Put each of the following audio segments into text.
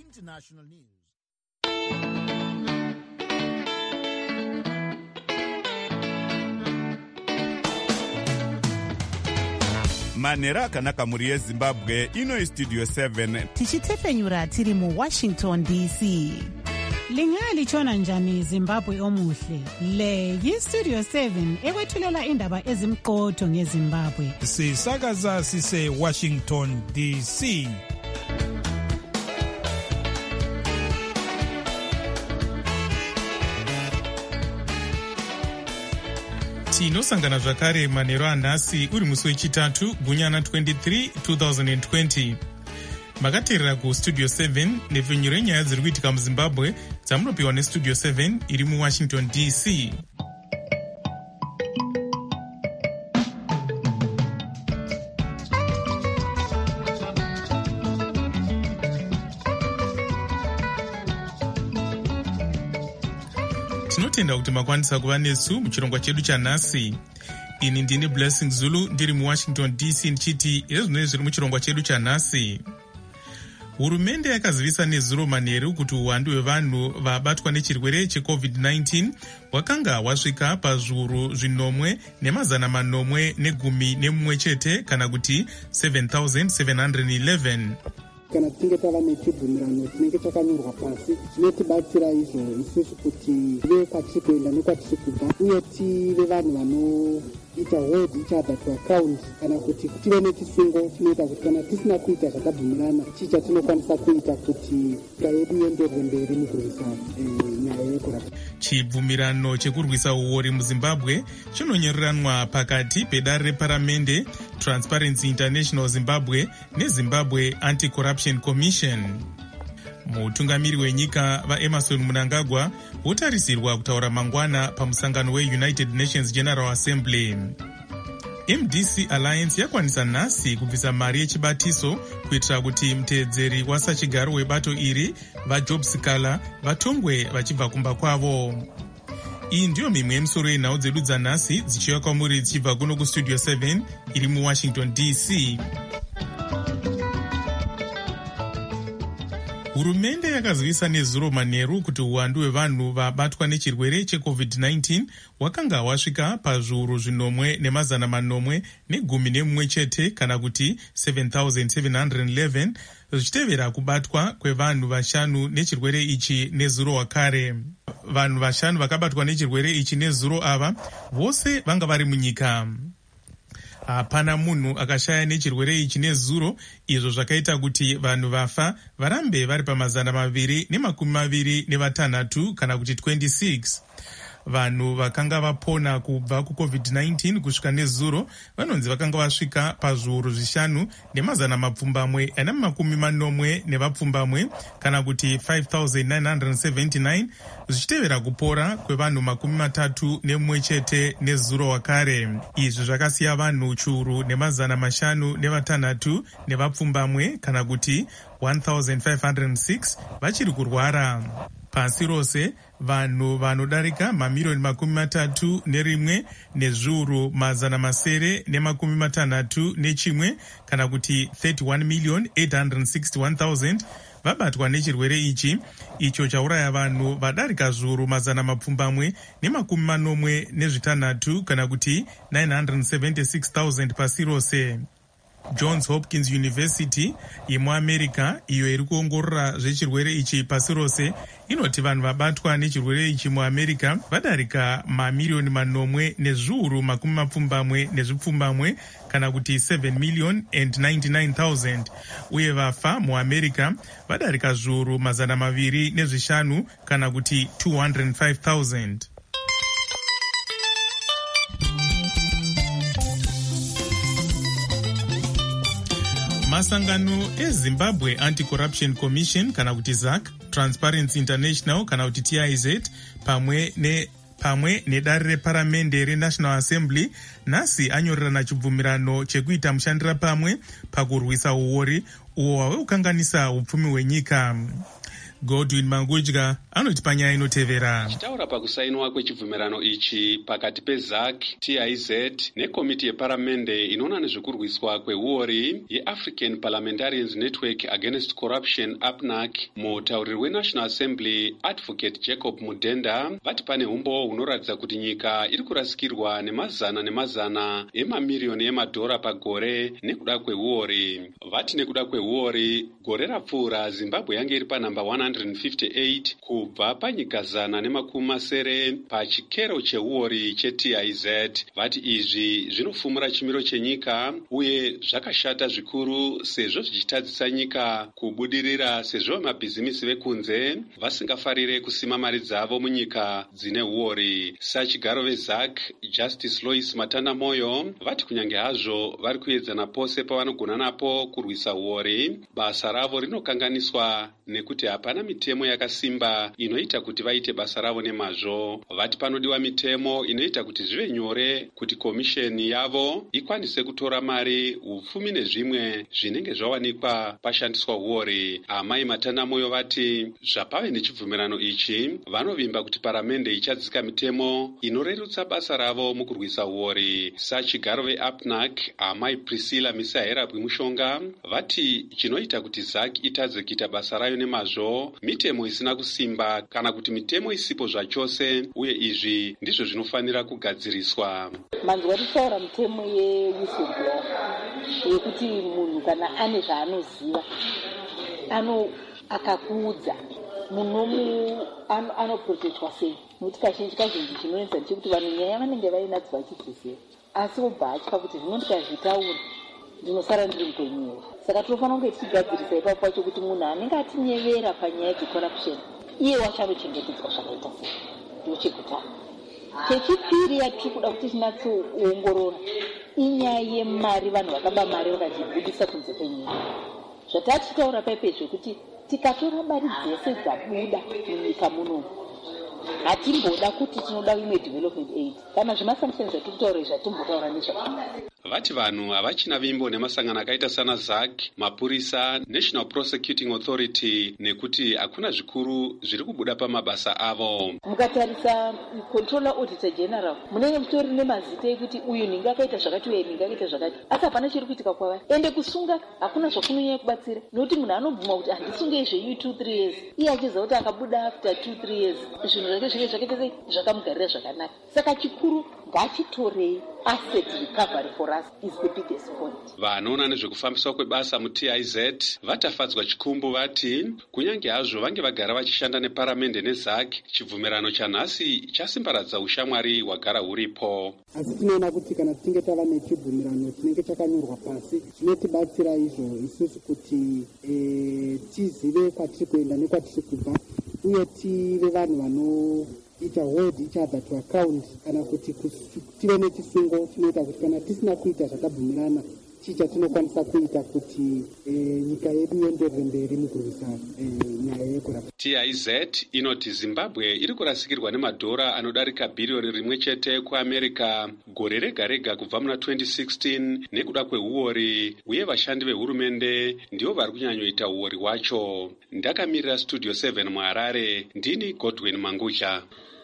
international news. manhero akanaka mhuri yezimbabwe. ino istudio 7 tichitepfenyura tiri muwashington dc. lingalitshona njani zimbabwe omuhle? Le yistudio 7 ekwethulela indaba ezimqotho ngezimbabwe. sisakaza sise Washington DC. tinosangana zvakare manhero anhasi uri musi wechitatu gunyana 23 2020. makateerera kustudio 7 nepfenyuro yenyaya dziri kuitika muzimbabwe dzamunopiwa nestudio 7 iri muwashington dc. tinotenda kuti makwanisa kuva nesu muchirongwa chedu chanhasi. ini ndini Blessing Zulu ndiri muwashington dc ndichiti ezvinoi zviri muchirongwa chedu chanhasi. hurumende yakazivisa nezuro manheru kuti uwandu hwevanhu vabatwa nechirwere cheCovid-19 hwakanga hwasvika pazviuru 9,911 chete, kana kuti 7,711. kana tinge tava nechibvumirano chinenge chakanyorwa pasi zvinotibatsira izvo isusu kuti tive kwatiri kuenda nekwatiri kubva, uye tive vanhu vanoita hold each other to account, kana kuti tive nechisungo chinoita kuti kana tisina kuita zvakabvumirana chii chatinokwanisa kuita kuti nyika yedu ienderere mberi mukurwisa nyaya yekurapa. chibvumirano chekurwisa uori muzimbabwe chinonyoreranwa pakati pedare reparamende, Transparency International Zimbabwe neZimbabwe Anti-Corruption Commission. mutungamiri wenyika vaEmerson Mnangagwa votarisirwa kutaura mangwana pamusangano weUnited Nations General Assembly. MDC Alliance yakwanisa nhasi kubvisa mari yechibatiso kuitira kuti muteedzeri wasachigaro webato iri vaJob Sikala vatongwe vachibva kumba kwavo. iyi ndiyo mimwe yemisoro yenhau dzedu dzanhasi dzichiuya kwamuri dzichibva kuno kustudio 7 iri muwashington dc. hurumende yakazivisa nezuro manheru kuti uwandu hwevanhu vabatwa nechirwere cheCovid-19 hwakanga hwasvika pazviuru 9,911 chete, kana kuti 7,711, zvichitevera kubatwa kwevanhu 5 nechirwere ichi nezuro wakare. vanhu 5 vakabatwa nechirwere ichi nezuro ava vose vanga vari munyika. hapana munhu akashaya nechirwere ichi nezuro, izvo zvakaita kuti vanhu vafa varambe vari pa226, kana kuti 26. vanhu vakanga vapona kubva kuCovid-19 kusvika nezuro vanonzi vakanga vasvika pazviuru 5,940 kana kuti 5,979, zvichitevera kupora kwevanhu 31 chete nezuro wakare. izvi zvakasiya vanhu chiuru 506 kana kuti 1,506 vachiri kurwara. pasi rose vanhu vanodarika mamirioni 31 nezviuru 961 kana kuti 31,861,000 vabatwa nechirwere ichi, icho chauraya vanhu vadarika zviuru 186 kana kuti 976,000 pasi rose. Johns Hopkins University yemuamerica, iyo iri kuongorora zvechirwere ichi pasi rose, inoti vanhu vabatwa nechirwere ichi muamerica vadarika mamirioni 9 nezviuru 70 kana kuti 7,099,000, uye vafa muamerica vadarika zviuru 205 kana kuti 205,000. masangano eZimbabwe Anti-Corruption Commission kana kuti ZAC, Transparency International kana kuti TIZ, pamwe nedare reparamende reNational Assembly nhasi anyorerana chibvumirano chekuita mushandira pamwe pakurwisa uori uwo hwave kukanganisa upfumi hwenyika. Godwin Mangudya anoti panyaya inotevera. Achitaura pakusainwa kwechibvumirano ichi pakati peZAC, TIZ nekomiti yeparamende inoona nezvekurwiswa kweuori yeAfrican Parliamentarians Network Against Corruption APNAC, mutauriri weNational Assembly Advocate Jacob Mudenda vati pane umbo hunoratidza kuti nyika iri kurasikirwa nemazana emamiriyoni emadhora pagore nekuda kweuori. Vati nekuda kweuori, gore rapfuura Zimbabwe yange iri panamba 158 kubva panyika 190 pachikero cheuori cheTIZ. Vati izvi zvinofumura chimiro chenyika uye zvakashata zvikuru sezvo zvichitadzisa nyika kubudirira, sezvo mabhizimisi vekunze vasingafarire kusima mari dzavo munyika dzine uori. Sachigaro veZAC Justice Lois Matanda Moyo vati kunyange hazvo vari kuedzana pose pavanogona napo kurwisa uori, basa ravo rinokanganiswa nekuti hapana mitemo yakasimba inoita kuti vaite basa ravo nemazvo. Vati panodiwa mitemo inoita kuti zvive nyore kuti komisheni yavo ikwanise kutora mari, upfumi nezvimwe zvinenge zvawanikwa pashandiswa uori. Amai Matanda Moyo vati zvapave nechibvumirano ichi, vanovimba kuti paramende ichadzika mitemo inorerutsa basa ravo mukurwisa uori. Sachigaro veAPNAC amai Priscilla Misahera Bwimushonga vati chinoita kuti ZAC itadze kuita basa rayo nemazvo mitemo isina kusimba kana kuti mitemo isipo zvachose, uye izvi ndizvo zvinofanira kugadziriswa. Manzwa tisaura mitemo ye-whistleblower yekuti munhu kana ane zvaanoziva akakuudza munhu anoprotectwa sei, nokuti kazhinji chinoenza ndechekuti vanhu nyaya vanenge vainadzo vachidziziva asi obva atya kuti zvino ndikazvitaura ndinosara ndiri mukwenyero. Saka tinofanira kunge tichigadzirisa ipapo pacho kuti munhu anenge atinyevera panyaya dzecorruption iye wacho anochengetedzwa zvakaita sei. Ndochekutanga. Chechipiri yatiri kuda kuti tinatsoongorora inyaya yemari, vanhu vakaba mari vakazvibudisa kunze kwenyika. Zvatatichitaura paipezvo kuti tikatora mari dzese dzabuda munyika munomu hatimboda kuti tinoda imwe development aid kana zvemasanctions atikutaura zvatimbotaura nezvakona. Vati vanhu havachina vimbo nemasangano akaita sana ZAC, mapurisa, National Prosecuting Authority nekuti hakuna zvikuru zviri kubuda pamabasa avo. Mukatarisa Controller Auditor General munenge mutori nemazita ekuti uyu ninga akaita zvakati uye ninga akaita zvakati, asi hapana chiri kuitika kwavari. Ende kusunga hakuna zvakunonyanya kubatsira, nokuti munhu anobvuma kuti handisungei zve 2-3 years, iye achiziva kuti akabuda after 2-3 years zvinhu zvake zvinge zvakaita sei zvakamugarira zvakanaka. Saka chikuru ngachitorei asset recovery for us is the biggest point. Vanoona nezvekufambiswa kwebasa muTIZ vatafadzwa chikumbu vati kunyange hazvo vange vagara vachishanda neparamende neZAC, chibvumirano chanhasi chasimbaradza ushamwari hwagara huripo. Asi tinoona kuti kana tinge tava nechibvumirano chinenge chakanyorwa pasi zvinotibatsira izvo isusu kuti tizive kwatiri kuenda nekwatiri kubva, uye tive vanhu vanoita hold each other to account, kana kuti tive nechisungo chinoita kuti kana tisina kuita zvakabvumirana chicha tinokwanisa kuita kuti nyika yedu ienderere mberi mukurwisa nyaya yekurapa. TIZ inoti Zimbabwe iri kurasikirwa nemadhora anodarika bhiriyoni rimwe chete kuAmerica gore rega rega kubva muna 2016 nekuda kweuori, uye vashandi vehurumende ndivo vari kunyanyoita uori hwacho. Ndakamirira Studio 7 muHarare, ndini Godwin Mangudya.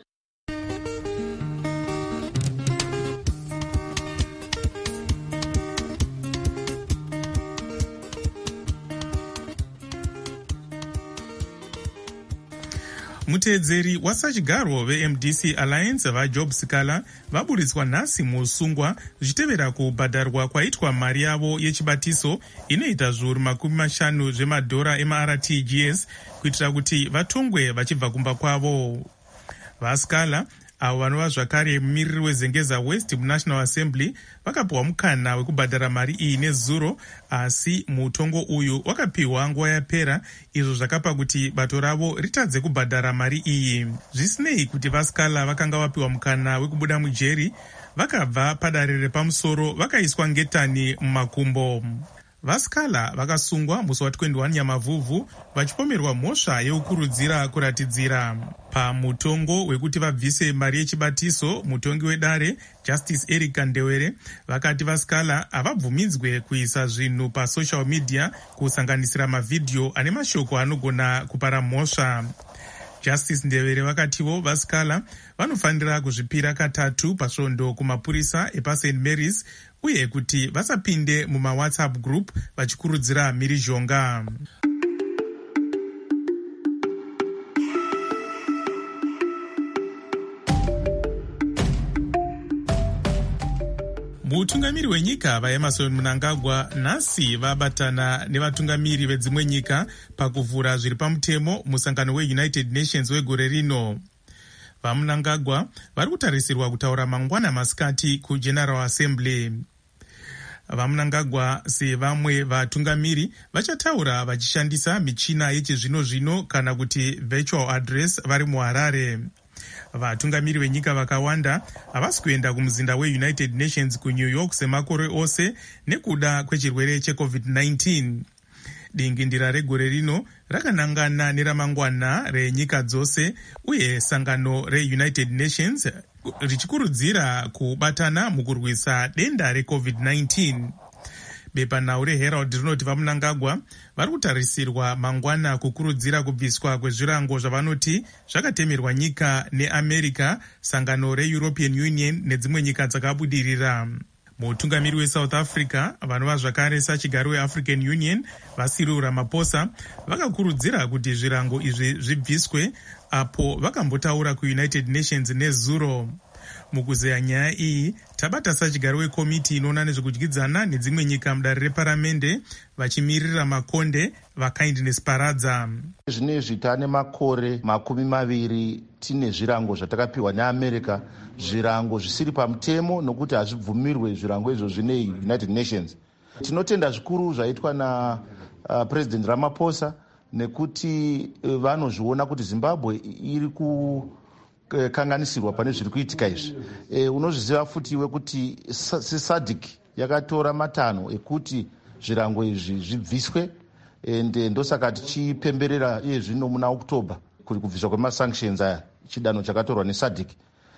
Muteedzeri wasachigaro veMDC Alliance vaJob Sikala vaburitswa nhasi musungwa zvichitevera kubhadharwa kwaitwa mari yavo yechibatiso inoita zviuru 50 zvemadhora emaRTGS kuitira kuti vatongwe vachibva kumba kwavo. VaSikala avo vanova zvakare mumiriri weZengeza West muNational Assembly vakapiwa mukana wekubhadhara mari iyi nezuro, asi mutongo uyu wakapiwa nguva yapera, izvo zvakapa kuti bato ravo ritadze kubhadhara mari iyi. Zvisinei kuti vaSikala vakanga vapiwa mukana wekubuda mujeri, vakabva padare repamusoro vakaiswa ngetani mumakumbo. vaskala vakasungwa musi wa21 Nyamavhuvhu vachipomerwa mhosva yekukurudzira kuratidzira. Pamutongo wekuti vabvise mari yechibatiso, mutongi wedare Justice Eric Kandewere vakati vaskala havabvumidzwe kuisa zvinhu pasocial media kusanganisira mavhidhiyo ane mashoko anogona kupara mhosva. Justice Ndevere vakatiwo vaskala vanofanira kuzvipira katatu pasvondo kumapurisa epaSt Mary's uye kuti vasapinde mumawhatsapp group vachikurudzira mhirizhonga. Mutungamiri wenyika vaEmmerson Mnangagwa nhasi vabatana nevatungamiri vedzimwe nyika pakuvhura zviri pamutemo musangano weUnited Nations wegore rino. VaMnangagwa vari kutarisirwa kutaura mangwana masikati kuGeneral Assembly. VaMnangagwa sevamwe vatungamiri vachataura vachishandisa michina yechizvino-zvino kana kuti virtual address vari muHarare. Vatungamiri venyika vakawanda havasi kuenda kumuzinda weUnited Nations kuNew York semakore ose nekuda kwechirwere cheCovid-19. Dingindira regore rino rakanangana neramangwana renyika dzose uye sangano reUnited Nations richikurudzira kubatana mukurwisa denda reCovid-19. Bepanhau reHerald rinoti vaMnangagwa vari kutarisirwa mangwana kukurudzira kubviswa kwezvirango zvavanoti zvakatemerwa nyika neAmerica, sangano reEuropean Union nedzimwe nyika dzakabudirira. Mutungamiri weSouth Africa vanova zvakare sachigari weAfrican Union Cyril Ramaphosa vakakurudzira kuti zvirango izvi zvibviswe apo vakambotaura kuUnited Nations nezuro. Mukuzeya nyaya iyi tabata sachigari wekomiti inoona nezvekudyidzana nedzimwe nyika mudare reparamende vachimirira makonde vaKindness Paradza. Zvinezvi tane makore 20 tine zvirango zvatakapiwa neAmerica, zvirango zvisiri pamutemo nokuti hazvibvumirwe zvirango izvo zvine United Nations. Tinotenda zvikuru zvaitwa na President Ramaphosa nekuti vanozviona kuti Zimbabwe iri kukanganisirwa pane zviri kuitika izvi. Unozviziva futi iwe kuti SADC yakatora matanho ekuti zvirango izvi zvibviswe, ende ndosaka tichipemberera iye zvino muna Oktoba kuri kubviswa kwemasanctions aya, chidanho chakatorwa neSADC.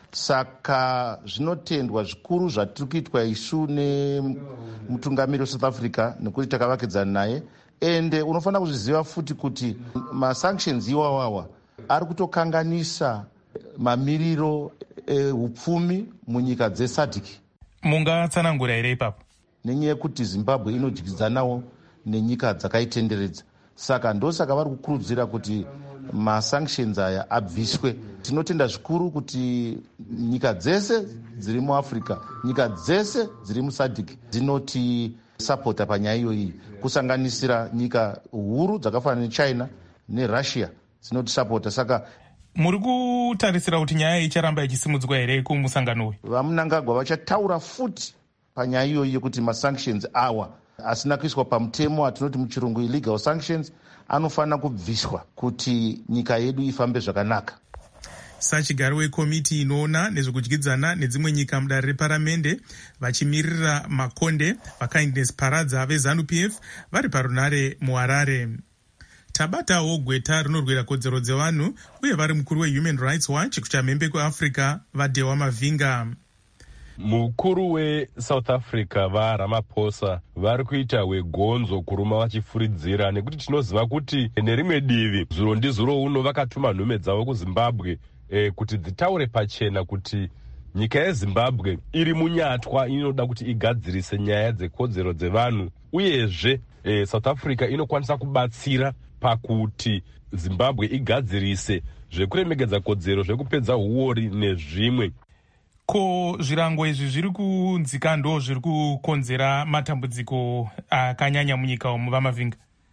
Saka zvinotendwa zvikuru zvatiri kuitwa isu nemutungamiri weSouth Africa nekuti takavakidzana naye, ende unofanira kuzviziva futi kuti masanctions iwawawa ari kutokanganisa mamiriro ehupfumi munyika dzeSADC. Mungatsanangura here ipapo? Nenyaya yekuti Zimbabwe inodyidzanawo nenyika dzakaitenderedza, saka ndosaka vari kukurudzira kuti masanctions aya abviswe. Tinotenda zvikuru kuti nyika dzese dziri muAfrica, nyika dzese dziri muSADC dzinoti sapota panyaya iyoyi, kusanganisira nyika huru dzakafanana neChina neRussia dzinotisapota. Saka muri kutarisira kuti nyaya icharamba ichisimudzwa here kumusangano uyu? VaMnangagwa vachataura futi panyaya iyoyi yekuti masanctions awa asina kuiswa pamutemo, atinoti muchirungu illegal sanctions, anofanira kubviswa kuti nyika yedu ifambe zvakanaka. Sachigari wekomiti inoona nezvekudyidzana nedzimwe nyika mudare reparamende vachimirira makonde vaKindness Paradza veZANU-PF vari parunare muHarare. Tabatawo gweta rinorwira kodzero dzevanhu uye vari mukuru weHuman Rights Watch kuchamhembe kweAfrica vaDewa Mavinga. Mukuru weSouth Africa vaRamaphosa vari kuita wegonzo kuruma vachifuridzira, nekuti tinoziva kuti nerimwe divi zuro ndizuro uno vakatuma nhume dzavo kuZimbabwe kuti dzitaure pachena kuti nyika yeZimbabwe iri munyatwa, inoda kuti igadzirise nyaya dzekodzero dzevanhu, uyezve South Africa inokwanisa kubatsira pakuti Zimbabwe igadzirise zvekuremekedza kodzero, zvekupedza uori nezvimwe. Ko zvirango izvi zviri kunzika ndo zviri kukonzera matambudziko akanyanya munyika umu vaMavinga?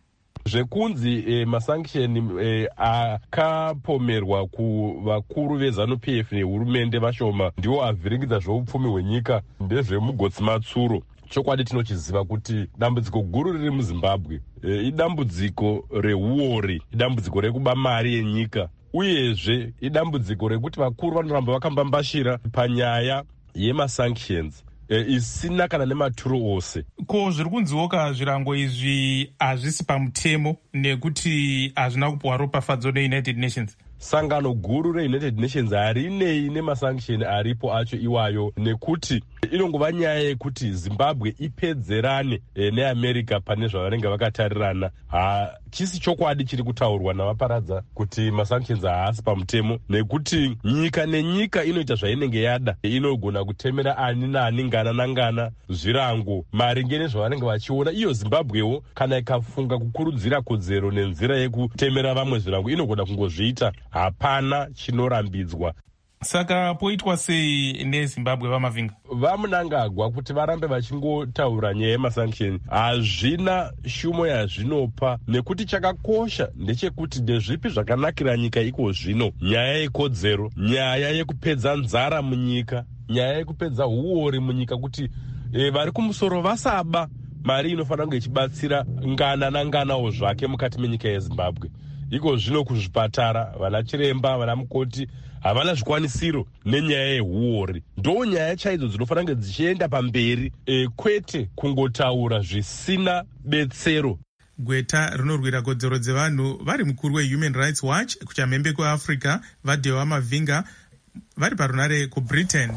Zvekunzi masanction akapomerwa kuvakuru veZANU-PF nehurumende vashoma ndiwo avhiringidza zveupfumi hwenyika ndezvemugotsi matsuro. Chokwadi tinochiziva kuti dambudziko guru riri muZimbabwe idambudziko reuori, idambudziko rekuba mari yenyika, uyezve idambudziko rekuti vakuru vanoramba vakambambashira panyaya yemasanctions. isina kana nematuro ose. Ko zviri kunziwoka zvirango izvi hazvisi pamutemo nekuti hazvina kupiwa ropafadzo neUnited Nations. Sangano guru reUnited Nations harinei nemasanction aripo acho iwayo, nekuti inongova nyaya yekuti Zimbabwe ipedzerane neAmerica pane zvavanenge vakatarirana. Hachisi chokwadi chiri kutaurwa navaparadza kuti masanctions haasi pamutemo, nekuti nyika nenyika inoita zvainenge yada. Inogona kutemera ani naani, ngana nangana, zvirango maringe nezvavanenge vachiona. Iyo Zimbabwewo kana ikafunga kukurudzira kodzero nenzira yekutemera vamwe zvirango inogona kungozviita. Hapana chinorambidzwa. Saka poitwa sei neZimbabwe vamavhinga? Vamunangagwa kuti varambe vachingotaura nyaya yemasanction hazvina shumo yazvinopa, nekuti chakakosha ndechekuti ndezvipi zvakanakira nyika iko zvino: nyaya yekodzero, nyaya yekupedza nzara munyika, nyaya yekupedza uori munyika, kuti vari kumusoro vasaba mari inofanira kunge ichibatsira ngana nanganawo zvake mukati menyika yeZimbabwe. Iko zvino kuzvipatara vana chiremba, vana mukoti havana zvikwanisiro nenyaya yehuori. Ndo nyaya chaidzo dzinofanira kunge dzichienda pamberi, kwete kungotaura zvisina betsero. Gweta rinorwira kodzero dzevanhu vari mukuru weHuman Rights Watch kuchamhembe kweAfrica vaDhewa Mavhinga vari parunare kuBritain.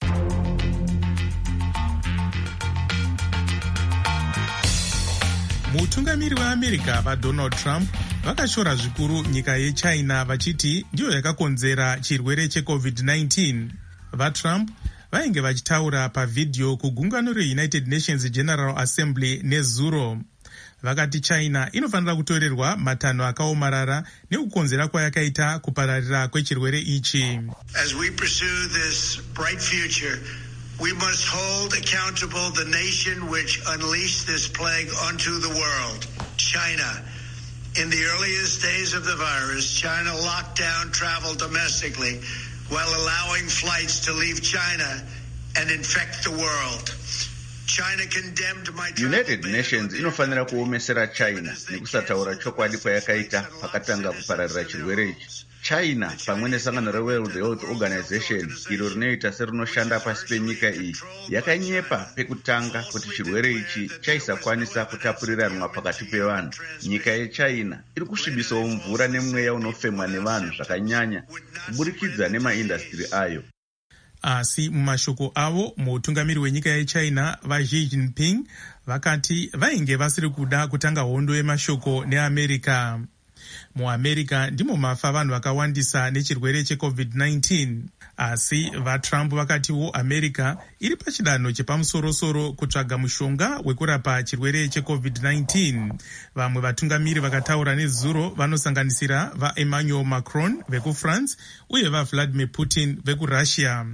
Mutungamiri weAmerica vaDonald Trump vakashora zvikuru nyika yeChina vachiti ndiyo yakakonzera chirwere cheCovid-19. VaTrump vainge vachitaura pavhidhiyo kugungano reUnited Nations General Assembly nezuro. Vakati China inofanira kutorerwa matanho akaomarara nekukonzera kwayakaita kupararira kwechirwere ichi. As we pursue this bright future, we must hold accountable the nation which unleashed this plague onto the world, China. In the earliest days of the virus, China locked down travel domestically while allowing flights to leave China and infect the world. China condemned my United Nations inofanira kuomesera China nekusataura chokwadi kwayakaita pakatanga kupararira chirwere ichi. China pamwe nesangano reWorld Health Organization iro rinoita serinoshanda pasi penyika iyi yakanyepa pekutanga kuti chirwere ichi chaisakwanisa kutapuriranwa pakati pevanhu. Nyika yeChina iri kusvibisawo mvura nemweya unofemwa nevanhu zvakanyanya kuburikidza nemaindastri ayo. Asi mumashoko avo, mutungamiri wenyika yeChina vaXi Jinping vakati vainge vasiri kuda kutanga hondo yemashoko neAmerica. MuAmerica ndimo mafa vanhu vakawandisa nechirwere cheCovid-19. Asi vaTrump vakatiwo America iri pachidanho chepamusoro-soro kutsvaga mushonga wekurapa chirwere cheCovid-19. Vamwe vatungamiri vakataura nezuro vanosanganisira vaEmmanuel Macron vekuFrance uye vaVladimir Putin vekuRussia.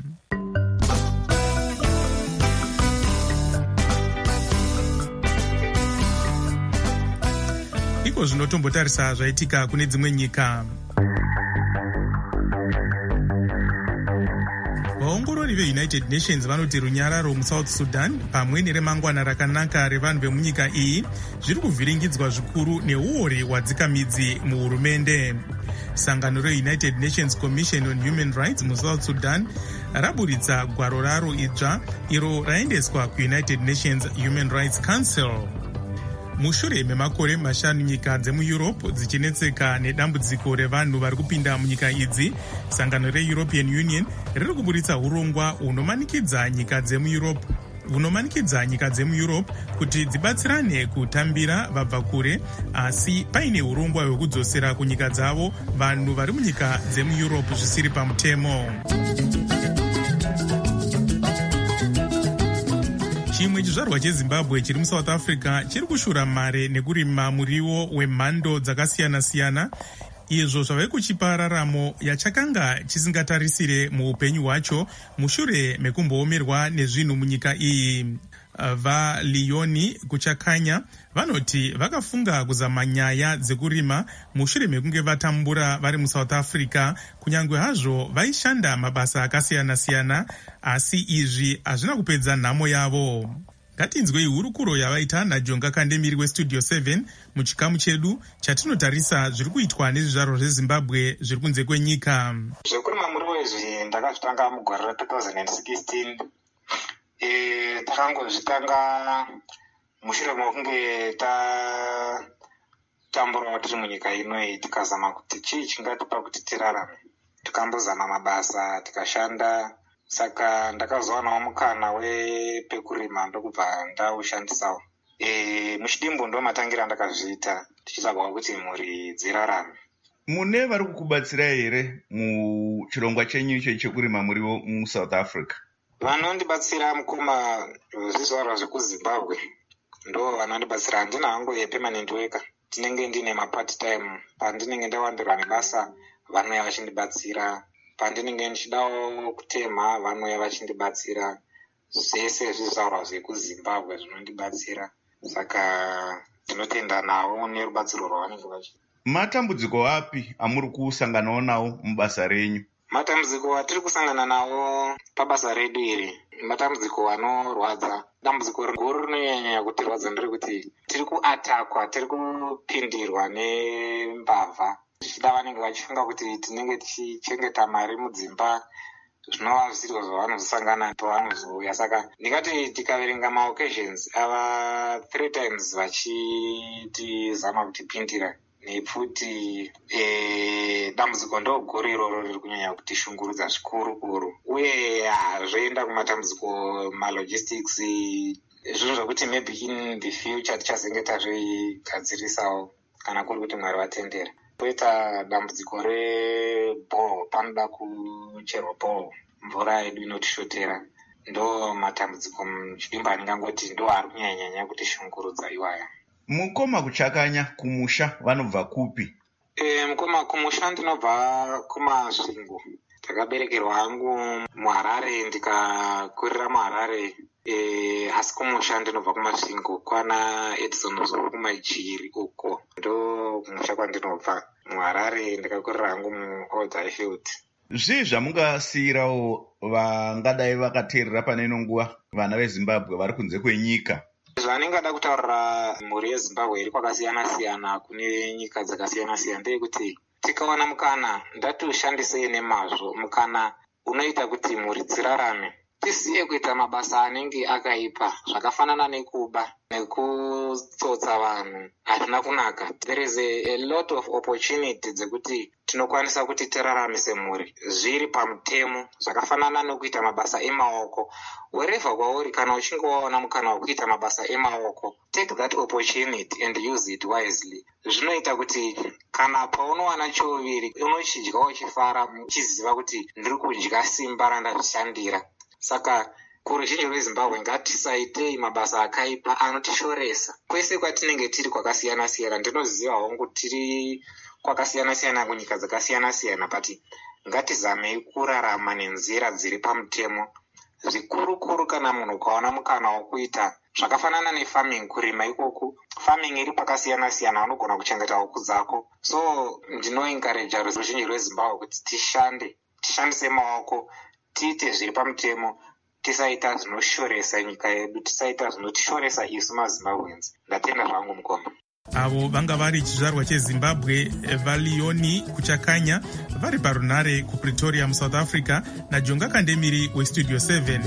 Iko zvinotombotarisa zvaitika kune dzimwe nyika. Vaongorori veUnited Nations vanoti runyararo muSouth Sudan pamwe neremangwana rakanaka revanhu vemunyika iyi zviri kuvhiringidzwa zvikuru neuori hwadzika midzi muhurumende. Sangano reUnited Nations Commission on Human Rights muSouth Sudan raburitsa gwaro raro idzva iro raendeswa kuUnited Nations Human Rights Council. Mushure memakore mashanu nyika dzemuEurope dzichinetseka nedambudziko revanhu vari kupinda munyika idzi, sangano reEuropean Union riri kuburitsa urongwa hunomanikidza nyika dzemuEurope kuti dzibatsirane kutambira vabva kure, asi paine urongwa hwekudzosera kunyika dzavo vanhu vari munyika dzemuEurope zvisiri pamutemo. Chimwe chizvarwa cheZimbabwe chiri muSouth Africa chiri kushura mare nekurima muriwo wemhando dzakasiyana-siyana, izvo zvave kuchipa raramo yachakanga chisingatarisire muupenyu hwacho mushure mekumboomerwa nezvinhu munyika iyi. VaLeoni kuchakanya vanoti vakafunga kuzama nyaya dzekurima mushure mekunge vatambura vari muSouth Africa, kunyange hazvo vaishanda mabasa akasiyana-siyana, asi izvi hazvina kupedza nhamo yavo. Ngatinzwei hurukuro yavaita naJonga Kandemiri weStudio 7 muchikamu chedu chatinotarisa zviri kuitwa nezvizvarwa zveZimbabwe zviri kunze kwenyika. Zvekurima muriwo izvi ndakazvitanga mugore ra2016 Takangozvitanga mushure mekunge tamburawo tiri munyika inoi, tikazama kuti chii chingatipa kuti tirarame. Tikambozama mabasa, tikashanda. Saka ndakazowanawo mukana wepekurima ndokubva ndaushandisawo. Muchidimbu ndo matangira ndakazviita tichitsvagawo kuti mhuri dzirarame. Mune vari kukubatsira here muchirongwa chenyu icho chekurima muriwo muSouth Africa? Vanondibatsira mukoma zvizvarwa zvekuZimbabwe ndo vanondibatsira. Handina hangu yepermanent worker, tinenge ndine mapart time. Pandinenge ndawandirwa nebasa vanouya vachindibatsira, pandinenge ndichidawo kutemha vanouya vachindibatsira. Zvese zvizvarwa zvekuZimbabwe zvinondibatsira, saka tinotenda nawo nerubatsiro rwavanenge vachiita. Matambudziko api amuri kusanganawo nawo mubasa renyu? Matambudziko atiri kusangana nawo pabasa redu iri matambudziko anorwadza. Dambudziko guru rinonyanya kutirwadza nderekuti tiri kuatakwa, tiri kupindirwa nembavha. Zvichida vanenge vachifunga kuti tinenge tichichengeta mari mudzimba, zvinova zvisirwa zvavanozosangana pavanozouya. Saka ndingati tikaverenga maoccasions ava 3 times vachitizama kutipindira nepfuti. Dambudziko ndoguru iroro riri kunyanya kutishungurudza zvikuru, uye zvoenda kumatambudziko malogistics, zvinhu zvokuti maybe in the future tichazenge tazvigadzirisawo kana kuri kuti Mwari vatendera. Poita dambudziko rebhoo, panoda kucherwa bhoo, mvura yedu inotishotera. Ndo matambudziko muchidimba ndingangoti ndo ari kunyanya kutishungurudza iwaya. Mukoma kuchakanya kumusha vanobva kupi? Mukoma kumusha ndinobva kumasvingo. Ndakaberekerwa hangu muHarare, ndikakurira muHarare. Asi kumusha ndinobva kumasvingo kwana Edison zoro kumajiri uko. Ndo kumusha kwandinobva. muHarare ndikakurira hangu muOld Highfield. Zvii zvamungasiyirawo vangadai vakateerera pane ino nguva vana veZimbabwe vari kunze kwenyika? Zvandingada kutaurira mhuri yeZimbabwe iri kwakasiyana-siyana kune nyika dzakasiyana-siyana ndeyekuti tikawana mukana ndatiushandisei nemazvo. Mukana unoita kuti mhuri dzirarame. Tisiye kuita mabasa anenge akaipa zvakafanana nekuba nekutsotsa vanhu. Hazvina kunaka. There is a lot of opportunity dzekuti tinokwanisa kuti tiraramise mhuri zviri pamutemo, zvakafanana nokuita mabasa emaoko. Wherever kwauri kana uchinge waona mukana wekuita mabasa emaoko, take that opportunity and use it wisely. Zvinoita kuti kana paunowana choviri unochidya uchifara uchiziva kuti ndiri kudya simba randazvishandira. Saka kuruzhinji rweZimbabwe ngatisaitei mabasa akaipa anotishoresa. Kwese kwatinenge tiri kwakasiyana-siyana, ndinoziva hongu tiri kwakasiyana-siyana kunyika dzakasiyana-siyana, but ngatizamei kurarama nenzira dziri pamutemo. Zvikuru kana munhu ukaona mukana wokuita zvakafanana nefarming, kurima ikoku, farming iri pakasiyana-siyana, unogona kuchengeta huku dzako. So ndinoencourage ruzhinji rweZimbabwe kuti tishandise maoko, tiite zviri pamutemo, tisaita zvinoshoresa nyika yedu, tisaita zvinotishoresa isu maZimbabweans. Ndatenda zvangu mukoma. Avo vanga vari chizvarwa cheZimbabwe Valioni Kuchakanya vari parunare kuPretoria muSouth Africa naJonga Kandemiri weStudio 7.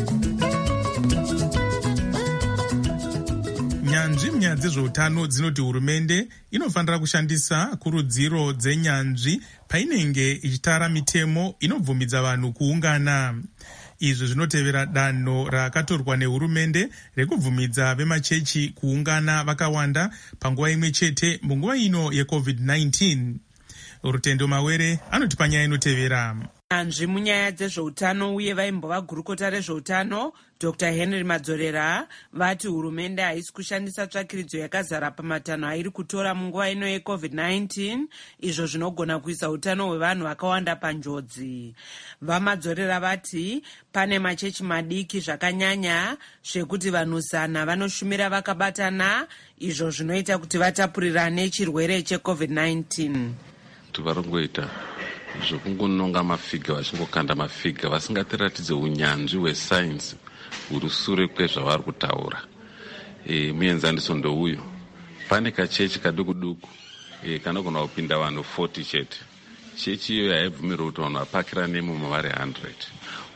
Nyanzvi munyaya dzezveutano dzinoti hurumende inofanira kushandisa kurudziro dzenyanzvi painenge ichitara mitemo inobvumidza vanhu kuungana. Izvi zvinotevera danho rakatorwa nehurumende rekubvumidza vemachechi kuungana vakawanda panguva imwe chete munguva ino yeCovid-19. Rutendo Mawere anotipa nyaya inotevera. Nyanzvi munyaya dzezveutano uye vaimbova gurukota rezveutano Dr. Henry Madzorera vati hurumende haisi kushandisa tsvakiridzo yakazara pamatanho airi kutora munguva ino yeCovid-19, izvo zvinogona kuisa utano hwevanhu vakawanda panjodzi. VaMadzorera vati pane machechi madiki zvakanyanya zvekuti vanhu 100 vanoshumira vakabatana, izvo zvinoita kuti vatapurirane chirwere cheCovid-19. Varongoita zvokungononga mafiga vachingokanda mafiga vasingatiratidze unyanzvi hwesainzi huri sure kwezvavari kutaura. Muenzaniso ndouyo. Pane kachechi kaduku kanogona kupinda vanhu 40 chete. Chechi iyoyo haibvumirwa kuti vanhu vapakira nemo mavari 100.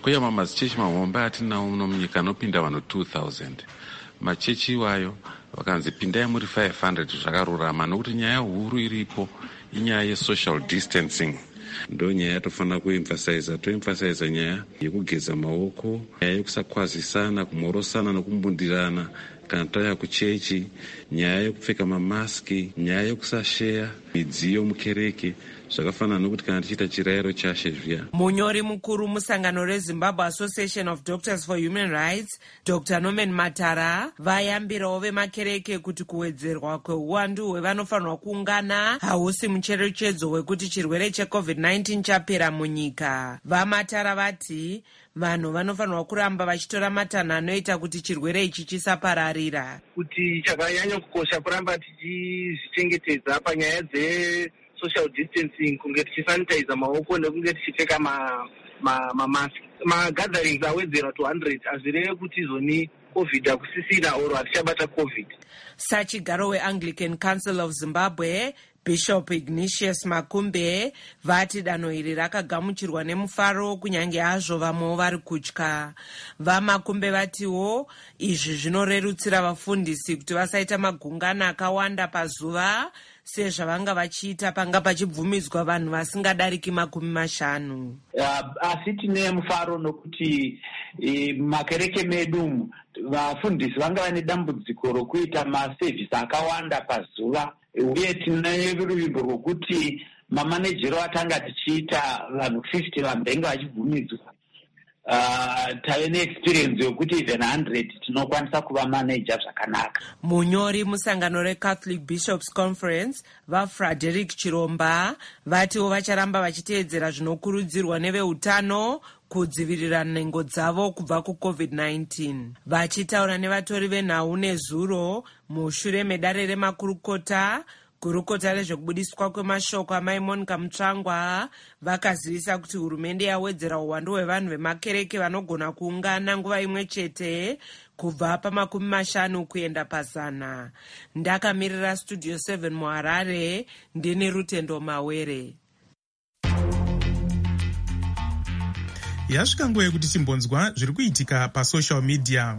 Kuyama machechi mahombe atinawo muno munyika anopinda vanhu 2000. Machechi iwayo vakanzi pindai muri 500 zvakarurama, nokuti nyaya huru iripo inyaya yesocial distancing. Ndo nyaya yatofanira toemphasize nyaya yekugeza maoko, nyaya yekusakwazisana, kumorosana nokumbundirana kana tauya kuchechi, nyaya yekupfeka mamaski, nyaya yekusasheya midziyo mukereke, zvakafanana nokuti kana tichiita chirayiro chashe zviya. Munyori mukuru musangano reZimbabwe Association of Doctors for Human Rights, Dr. Norman Matara, vayambirawo vemakereke kuti kuwedzerwa kweuwandu hwevanofanirwa kuungana hausi mucherechedzo wekuti chirwere cheCovid-19 chapera munyika. VaMatara vati vanhu vanofanirwa kuramba vachitora matanho anoita kuti chirwere ichi chisapararira. Kuti chakanyanya kukosha kuramba tichizvichengetedza panyaya social distancing, kunge tichisanitiza maoko nekunge tichipfeka mamaski. Magatherings awedzera to 100 azvireve kuti izoni COVID akusisira oro hatichabata COVID. Sachigaro weAnglican Council of Zimbabwe, Bishop Ignatius Makumbe, vati danho iri rakagamuchirwa nemufaro kunyange hazvo vamwewo vari kutya. VaMakumbe vatiwo izvi zvinorerutsira vafundisi kuti vasaita magungano akawanda pazuva sezvavanga vachiita panga pachibvumidzwa vanhu vasingadariki 50. Asi tine mufaro nokuti makereke medu vafundisi vanga vane dambudziko rokuita masevhisi akawanda pazuva, uye tine ruvimbo rwokuti mamanejero atanga tichiita vanhu 50 vambenga vachibvumidzwa. Tave neexperience yokuti even 100 tinokwanisa kuva manager zvakanaka. Munyori musangano reCatholic Bishops Conference, vaFrederick Chiromba, vatiwo vacharamba vachiteedzera zvinokurudzirwa neveutano kudzivirira nhengo dzavo kubva kuCovid-19. Vachitaura nevatori venhau nezuro mushure medare remakurukota, gurukota rezvekubudiswa kwemashoko amai Monica Mutsvangwa vakazivisa kuti hurumende yawedzera uwandu hwevanhu vemakereke vanogona kuungana nguva imwe chete kubva pa50 kuenda pa100. Ndakamirira Studio 7 muHarare, ndini Rutendo Mawere. Yasvika nguva yekuti timbonzwa zviri kuitika pasocial media.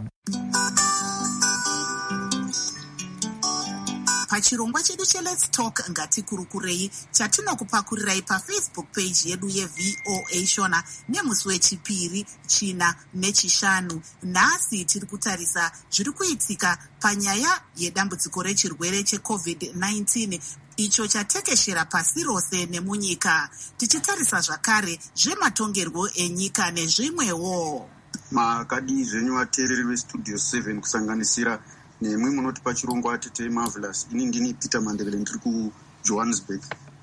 Pachirongwa chedu cheLet's Talk ngatikurukurei chatinokupakurirai paFacebook page yedu yeVOA Shona nemusi wechipiri, china nechishanu. Nhasi tiri kutarisa zviri kuitika panyaya yedambudziko rechirwere cheCovid-19 icho chatekeshera pasi rose nemunyika, tichitarisa zvakare zvematongerwo enyika nezvimwewo. Makadi zvenyu vateereri veStudio 7 kusanganisira nemwe munoti pachirongwa atete Marvelous. Ini ndini Peter Mandevele, ndiri kuJohannesburg.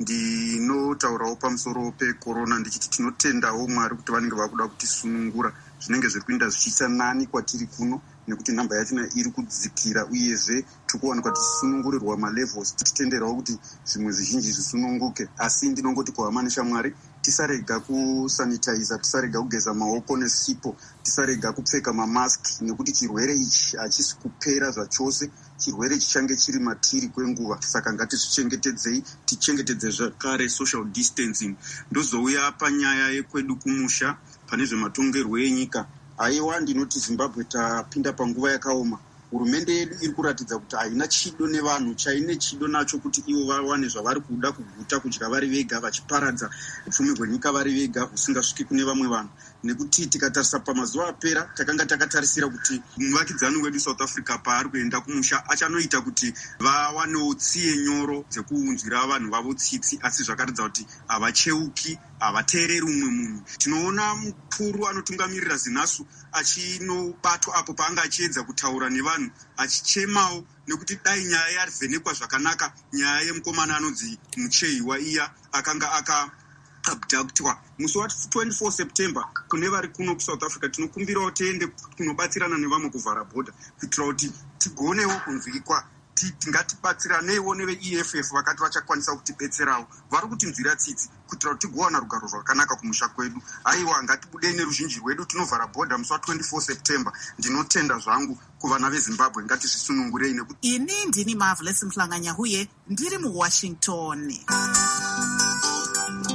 Ndinotaurawo pamusoro pecorona ndichiti tinotendawo Mwari kuti vanenge vakuda kutisunungura zvinenge zviri kuenda zvichiisa nani kwatiri kuno, nekuti nhamba yachona iri kudzikira, uyezve tikuwanikwa tichisunungurirwa malevels, tichitenderawo kuti zvimwe zvizhinji zvisununguke. Asi ndinongoti kuhama neshamwari, tisarega kusanitiza, tisarega kugeza maoko nesipo, tisarega kupfeka mamaski, nekuti chirwere ichi hachisi kupera zvachose. Chirwere chichange chiri matiri kwenguva, saka ngatizvichengetedzei, tichengetedze zvakare social distancing. Ndozouya panyaya yekwedu kumusha pane zvematongerwo enyika. Aiwa, ndinoti Zimbabwe tapinda panguva yakaoma. Hurumende yedu iri kuratidza kuti haina chido nevanhu, chaine chido nacho kuti ivo vawane zvavari kuda kuguta, kudya vari vega, vachiparadza upfumi hwenyika vari vega husingasviki kune vamwe vanhu. Nekuti tikatarisa pamazuva apera takanga takatarisira kuti muvakidzani wedu South Africa paari kuenda kumusha achanoita kuti vawanewo tsiye nyoro dzekuunzwira vanhu vavo tsitsi, asi zvakaratidza kuti havacheuki, havateereri umwe munhu. Tinoona mukuru anotungamirira ZINASU achinobatwa apo paanga achiedza kutaura nevanhu achichemawo, nekuti dai nyaya yarivhenekwa zvakanaka, nyaya yemukomana anonzi Mucheiwa iya akanga abductwa musi wa 24 September. Kune vari kuno kuSouth Africa tinokumbirawo tiende kunobatsirana nevamwe kuvhara bhodha kuitira kuti tigonewo kunzwikwa. Ngatibatsiraneiwo neveEFF vakati vachakwanisa kutibetserawo, vari kutinzwira tsitsi kuitira kuti tigowana rugaro rwakanaka kumusha kwedu. Aiwa, ngatibudei neruzhinji rwedu, tinovhara bhodha musi wa 24 September. Ndinotenda zvangu kuvana veZimbabwe, ngatizvisunungurei nekuti. Ini ndini Marvelous Mhlanganya huye ndiri muWashington.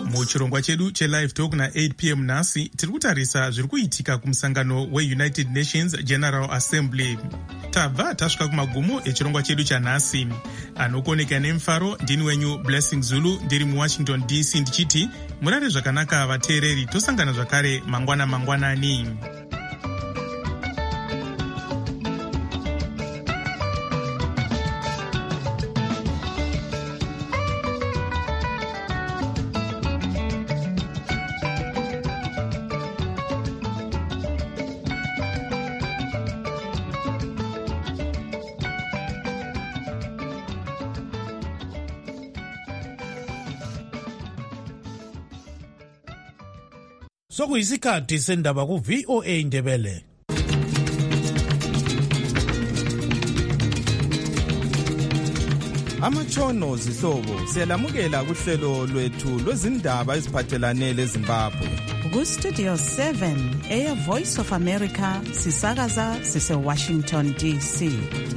Muchirongwa chedu chelive talk na8 p.m. nhasi tiri kutarisa zviri kuitika kumusangano weUnited Nations General Assembly. Tabva tasvika kumagumo echirongwa chedu chanhasi. Anokoneka nemufaro ndini wenyu Blessing Zulu ndiri muWashington DC ndichiti murare zvakanaka vateereri, tosangana zvakare mangwanani. Sokuyisikhathi sendaba ku-VOA Indebele. Amatshono zihlobo siyalamukela kuhlelo lwethu lwezindaba eziphathelane leZimbabwe. Ku-Studio 7 Air Voice of America sisakaza sise-Washington DC.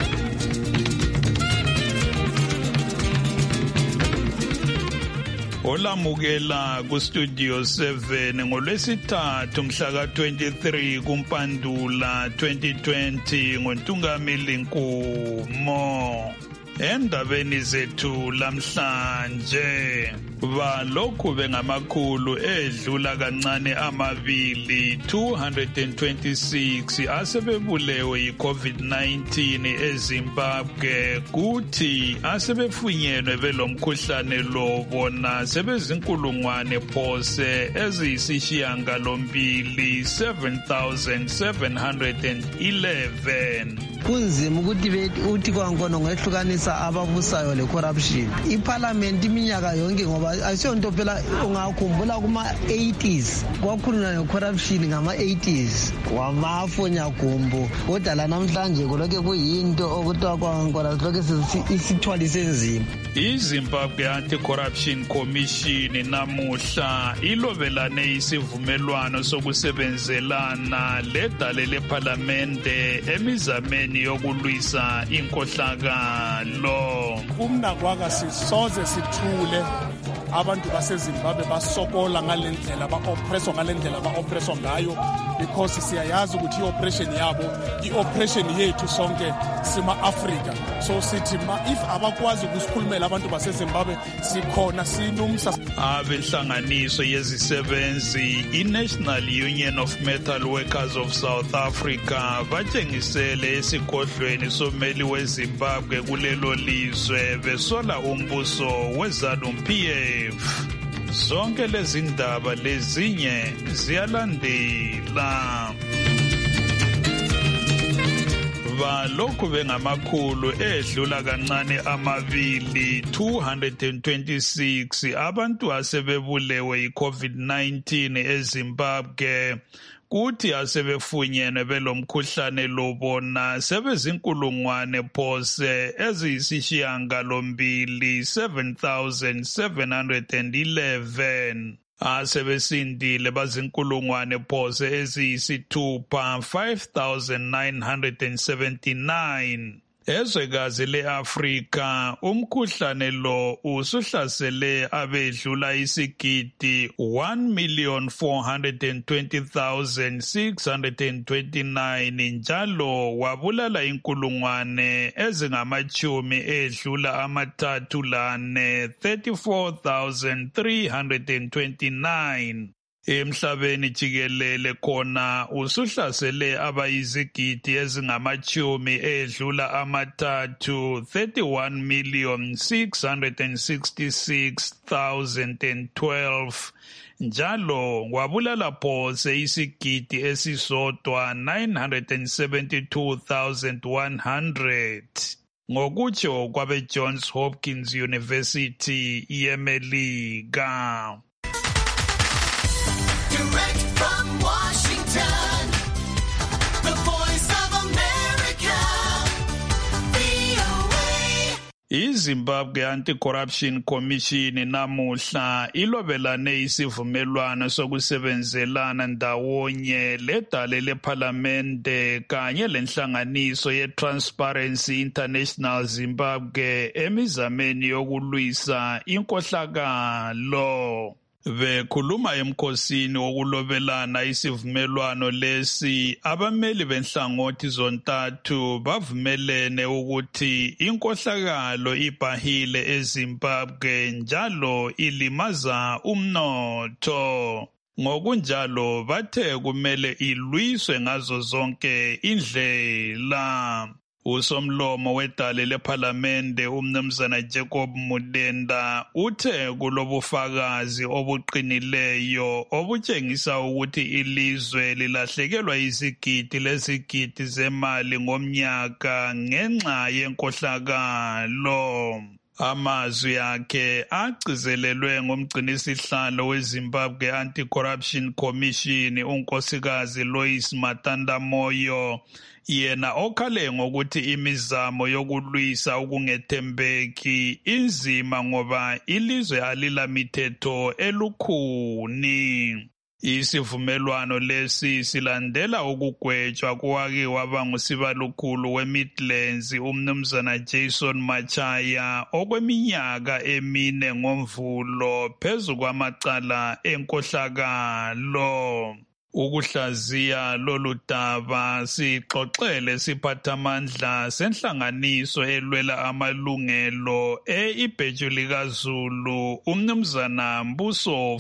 Olamukela ku-Studio 7 ngolwesithathu mhla ka-23 kuMpandula 2020 ngoNtungamili Nkumo. Endabeni zethu lamhlanje balokhu bengamakhulu edlula kancane amabili 226 asebebulewe yi-COVID-19 eZimbabwe, kuthi asebefunyenwe belomkhuhlane lo bona sebezinkulungwane phose eziyisishiyangalombili 7,711. Kunzima ukuthi kwankona ngehlukanisa ababusayo le-corruption. Iparliament iminyaka yonke ngoba asiyonto phela ungakhumbula kuma-80s kwakhulunywa nge-corruption ngama-80s wamafonya gumbo, kodwa la namhlanje kulokhe kuyinto okuthiwa kwankona silokhe isithwalise nzima. iZimbabwe Anti-Corruption Commission namuhla ilobelane isivumelwano sokusebenzelana ledale lephalamende emizameni yokulwisa inkohlakalo. Umnakwaka sisoze sithule abantu baseZimbabwe basokola ngalendlela ba-oppresswa ngalendlela ba-oppresswa ngayo, because siyayazi ukuthi i-oppression yabo i-oppression yethu sonke sima-Afrika. So sithi if abakwazi ukusikhulumela abantu baseZimbabwe sikhona sinumsa. Abenhlanganiso yezisebenzi i-National Union of Metal Workers of South Africa batshengisele esigodlweni someli weZimbabwe kulelo lizwe besola umbuso weZANU-PF. Zonke lezi ndaba lezinye ziyalandela. Balokhu bengamakhulu edlula kancane amabili 226 abantu asebebulewe yi-COVID-19 eZimbabwe, kuthi asebefunyenwe belomkhuhlane lobona sebezinkulungwane phose eziyisishiyangalombili 7,711. Asebesindile bazinkulungwane phose eziyisithupha 5,979. Ezwekazi le-Afrika umkhuhlane lo usuhlasele abedlula isigidi 1,420,629 njalo wabulala inkulungwane ezingamachumi edlula amathathu lane 34,329. Emhlabeni jikelele khona usuhlasele abayizigidi ezingamachumi edlula amathathu 31,666,012 njalo wabulala phose isigidi esisodwa 972,100 ngokutsho kwabe-Johns Hopkins University yeMelika. Direct from Washington, the Voice of America, VOA. iZimbabwe Anti-Corruption Commission namuhla ilobelane isivumelwano sokusebenzelana ndawonye ledale lephalamende kanye lenhlanganiso ye-Transparency International Zimbabwe emizameni yokulwisa inkohlakalo. Bekhuluma emkhosini wokulobelana isivumelwano lesi, abameli benhlangothi zontathu bavumelene ukuthi inkohlakalo ibhahile eZimbabwe njalo ilimaza umnotho. Ngokunjalo bathe kumele ilwiswe ngazo zonke indlela. Usomlomo wedale lephalamende umnumzana Jacob Mudenda uthe kulobufakazi obuqinileyo obutshengisa ukuthi ilizwe lilahlekelwa izigidi lezigidi zemali ngomnyaka ngenxa yenkohlakalo. Amazwi akhe agcizelelwe ngumgcinisihlalo weZimbabwe Anti-Corruption Commission unkosikazi Lois Matanda Moyo, yena okhale ngokuthi imizamo yokulwisa ukungethembeki inzima ngoba ilizwe alilamithetho elukhuni. Isivumelwano lesi silandela ukugwetshwa kowake waba ngusibalukhulu weMidlands umnumzana Jason Machaya okweminyaka 4 ngoMvulo phezu kwamacala enkohlakalo. Ukuhlaziya lolu daba sixoxele siphathamandla senhlanganiso elwela amalungelo ibheju likaZulu umnumzana Mbuso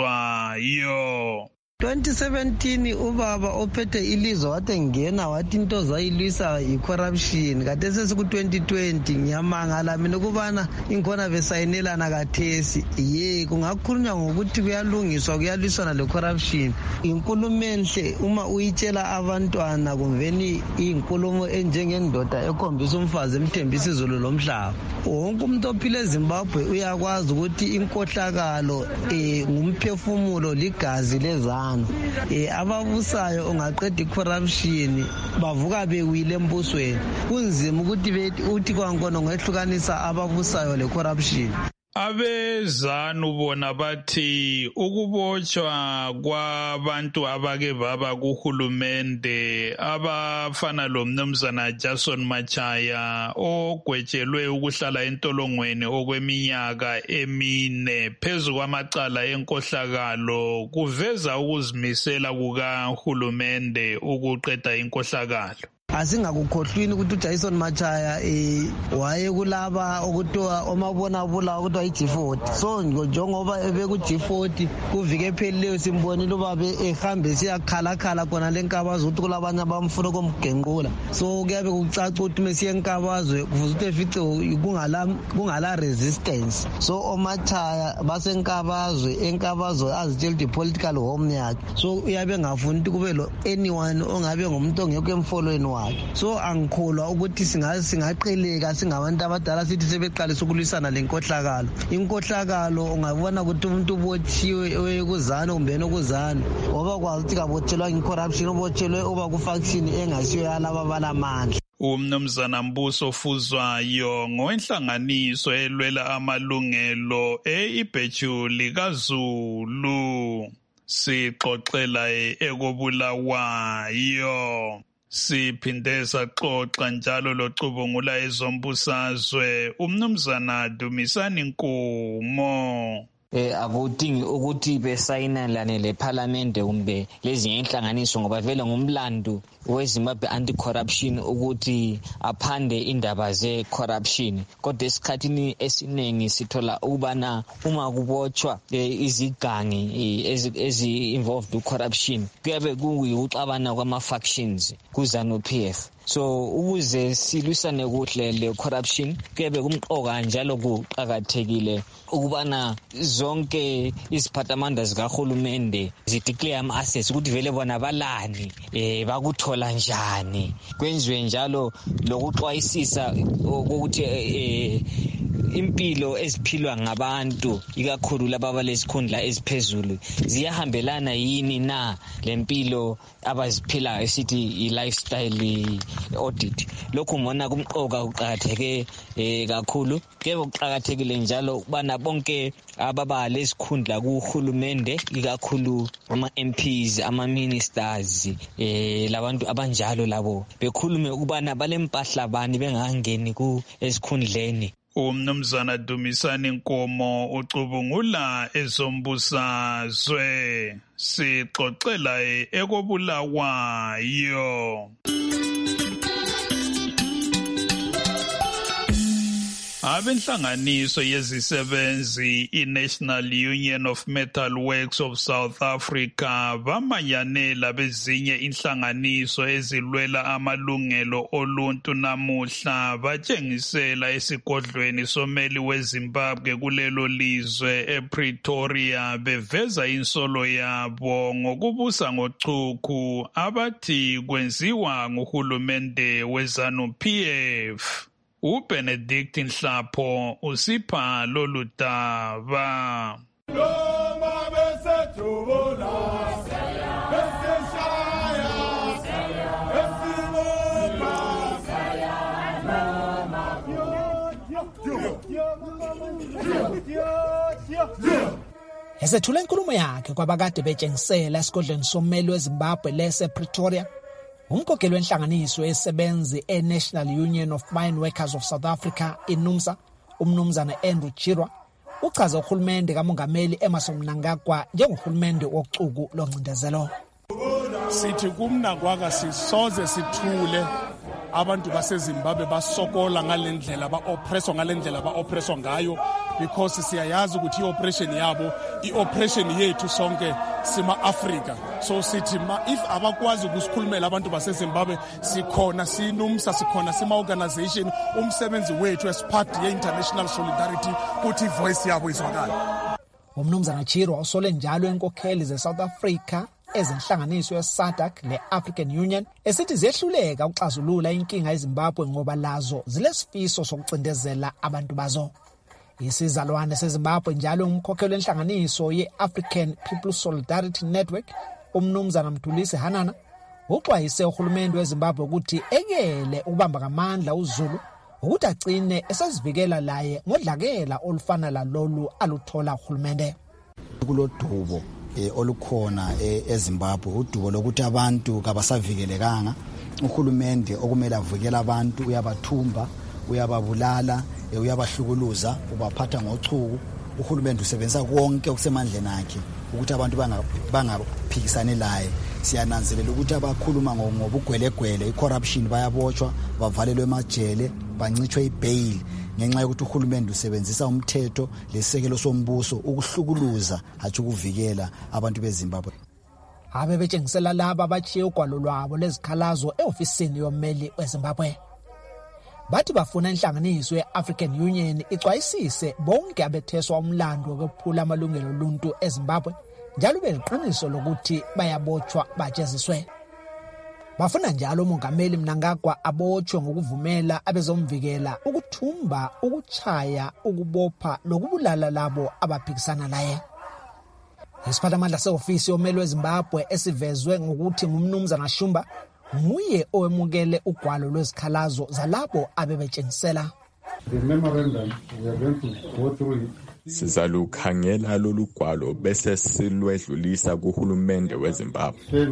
Fuzwayo. 2017 ubaba ophethe ilizwe wathi ngena wathi into zayilwisa i-corruption kade sesiku 2020 ngiyamangala mina ukubana inkhona besayinelana kathesi kungakhulunywa ngokuthi kuyalungiswa kuyalwisana le-corruption. Inkulumo enhle uma uyitshela abantwana kumveni inkulumo enjengendoda ekhombisa umfazi emthembisa izulu lomhlaba. Wonke umuntu ophila eZimbabwe uyakwazi ukuthi inkohlakalo ngumphefumulo ligazi lezana. Ababusayo ungaqeda i-corruption bavuka bewile embusweni. Kunzima ukuthi uthi kwankona ngehlukanisa ababusayo le-corruption. Abezanu bona bathi ukubotshwa kwabantu abake baba kuhulumende abafana lomnumzana Jason Machaya ogwetshelwe ukuhlala entolongweni okweminyaka 4 phezu kwamacala enkohlakalo kuveza ukuzimisela kukahulumende ukuqeda inkohlakalo. Asingakukhohlwini ukuthi uJason Machaya wayekulaba okuthiwa omabonabula okuthiwa i-G40. So njengoba ebeku-G40 kuvike ephelileyo simbonile ubaba ehambe siyakhalakhala khona lenkabazo ukuthi kulabanye abamfuna ukumgenqula. So kuyabe kucaca ukuthi mesiye enkabazwe kuvuza ukuthi efice kungala resistance. So oMachaya enkabazwe azitshela ukuthi political home yakhe. So uyabe ngafuni ukuthi kube lo anyone ongabe ngumuntu ongekho emfolweni wakhe. So angikholwa ukuthi singaqheleka singabantu abadala sithi sebeqalisa ukulwisana lenkohlakalo. Inkohlakalo ungabona ukuthi umuntu ubotshiwe ekuzana kumbeni okuzana ngoba kwazi ukuthi kabotshelwa nge-corruption ubotshelwe uba ku-faction engasiyo yalaba balamandla. Umnumzana Mbuso Fuzwayo ngowenhlanganiso elwela amalungelo ibheju likaZulu sixoxela ekobulawayo. Siphinde saxoxa njalo locubungula ezombusazwe umnumzana Dumisani Nkumo. Akudingi ukuthi besayinelane lePhalamende kumbe lezi inhlanganiso ngoba vele ngumlando weZimbabwe Anti-Corruption ukuthi aphande indaba ze-corruption. Kodwa esikhathini esiningi sithola ukubana uma kubotshwa izigangi ezi-involved with-corruption kuyabe kuyikuxabana kwama-factions kuZANU-PF. So ukuze silwisane kuhle le-corruption kuyabe kumqoka njalo kuqakathekile ukubana zonke iziphathamandla zikahulumende zideclare ama-assets ukuthi vele bona balani bakuthola njani. Kwenziwe njalo lokuxwayisisa ukuthi impilo eziphilwa ngabantu ikakhulu laba balesikhundla eziphezulu ziyahambelana yini na lempilo abaziphila esithi i-lifestyle audit. Lokhu ngona kumqoka kuqakatheke kakhulu. Kube kuqakathekile njalo ukubana bonke ababa lesikhundla kuhulumende ikakhulu ama-MPs ama-ministers labantu abanjalo labo bekhulume ukubana balempahla bani bengangeni esikhundleni Umnumzana Dumisani Nkomo ucubungula ezombusazwe. Sixoxela ekobulawayo. Abenhlanganiso yezisebenzi iNational Union of Metal Works of South Africa bamanyanela bezinye inhlanganiso ezilwela amalungelo oluntu namuhla batshengisela esigodlweni someli weZimbabwe kulelo lizwe ePretoria beveza insolo yabo ngokubusa ngochuku abathi kwenziwa nguhulumende weZANU-PF. uBenedict Nhlapho usipha lolu daba. Esethule inkulumo yakhe kwabakade betshengisela esigodlweni sommeli weZimbabwe lese-Pretoria, umkhokheli wenhlanganiso esebenzi e-National Union of Mine Workers of South Africa, iNUMSA, umnumzana Andrew Chirwa, uchaze uhulumende kamongameli Emmerson Mnangagwa njengohulumende wocuku loncindezelo. Sithi kumnangagwa sisoze sithule abantu baseZimbabwe basokola ngalendlela ba-oppresswa ngayo, because siyayazi ukuthi i-operation yabo i-operation yethu sonke sima-Afrika. So sithi if abakwazi ukusikhulumela abantu baseZimbabwe, sikhona siNUMSA, sikhona sima-organization, umsebenzi wethu as part ye-international solidarity kuthi ivoice yabo izwakala. Umnumzana Chirwa usole njalo inkokheli ze-South Africa ezenhlanganiso ye-SADC le-African Union esithi ziyehluleka ukuxazulula inkinga eZimbabwe ngoba lazo zilesifiso sokucindezela abantu bazo. Isizalwane seZimbabwe njalo umkhokheli wenhlanganiso ye-African People's Solidarity Network, umnumzana Mdulisi Hanana, uxwayise uhulumende weZimbabwe ukuthi ekele ukubamba ngamandla uZulu ukuthi agcine esezivikela laye ngodlakela olufana lalolu aluthola uhulumende. Kulodubo olukhona eZimbabwe, udubo lokuthi abantu kabasavikelekanga. Uhulumende okumele avikele abantu uyabathumba, uyababulala, uyabahlukuluza, ubaphatha ngochuku. Uhulumende usebenzisa konke okusemandleni akhe ukuthi abantu bangaphikisane laye. Siyananzelela ukuthi abakhuluma ngobugwelegwele, i-corruption, bayabotshwa, bavalelwe emajele, bancitshwe ibail ngenxa yokuthi uhulumende usebenzisa umthetho lesekelo sombuso ukuhlukuluza hatshi ukuvikela abantu beZimbabwe. Abe betshengisela laba abachiye ugwalo lwabo lezikhalazo e-ofisini yommeli weZimbabwe. Bathi bafuna inhlanganiso ye-African Union ixwayisise bonke abetheswa umlando wokuphula amalungelo oluntu eZimbabwe njalo beliqiniso lokuthi bayabotshwa bajeziswe. Bafuna njalo umongameli Mnangagwa abotshwe ngokuvumela abezomvikela ukuthumba, ukuchaya, ukubopha lokubulala labo abaphikisana naye. Isiphathamandla se-ofisi yommeli weZimbabwe esivezwe ngokuthi ngumnumzana Shumba nguye owemukele ugwalo lwezikhalazo zalabo abebetshengisela. Sizalukhangela lolu gwalo bese silwedlulisa kuhulumende weZimbabwe.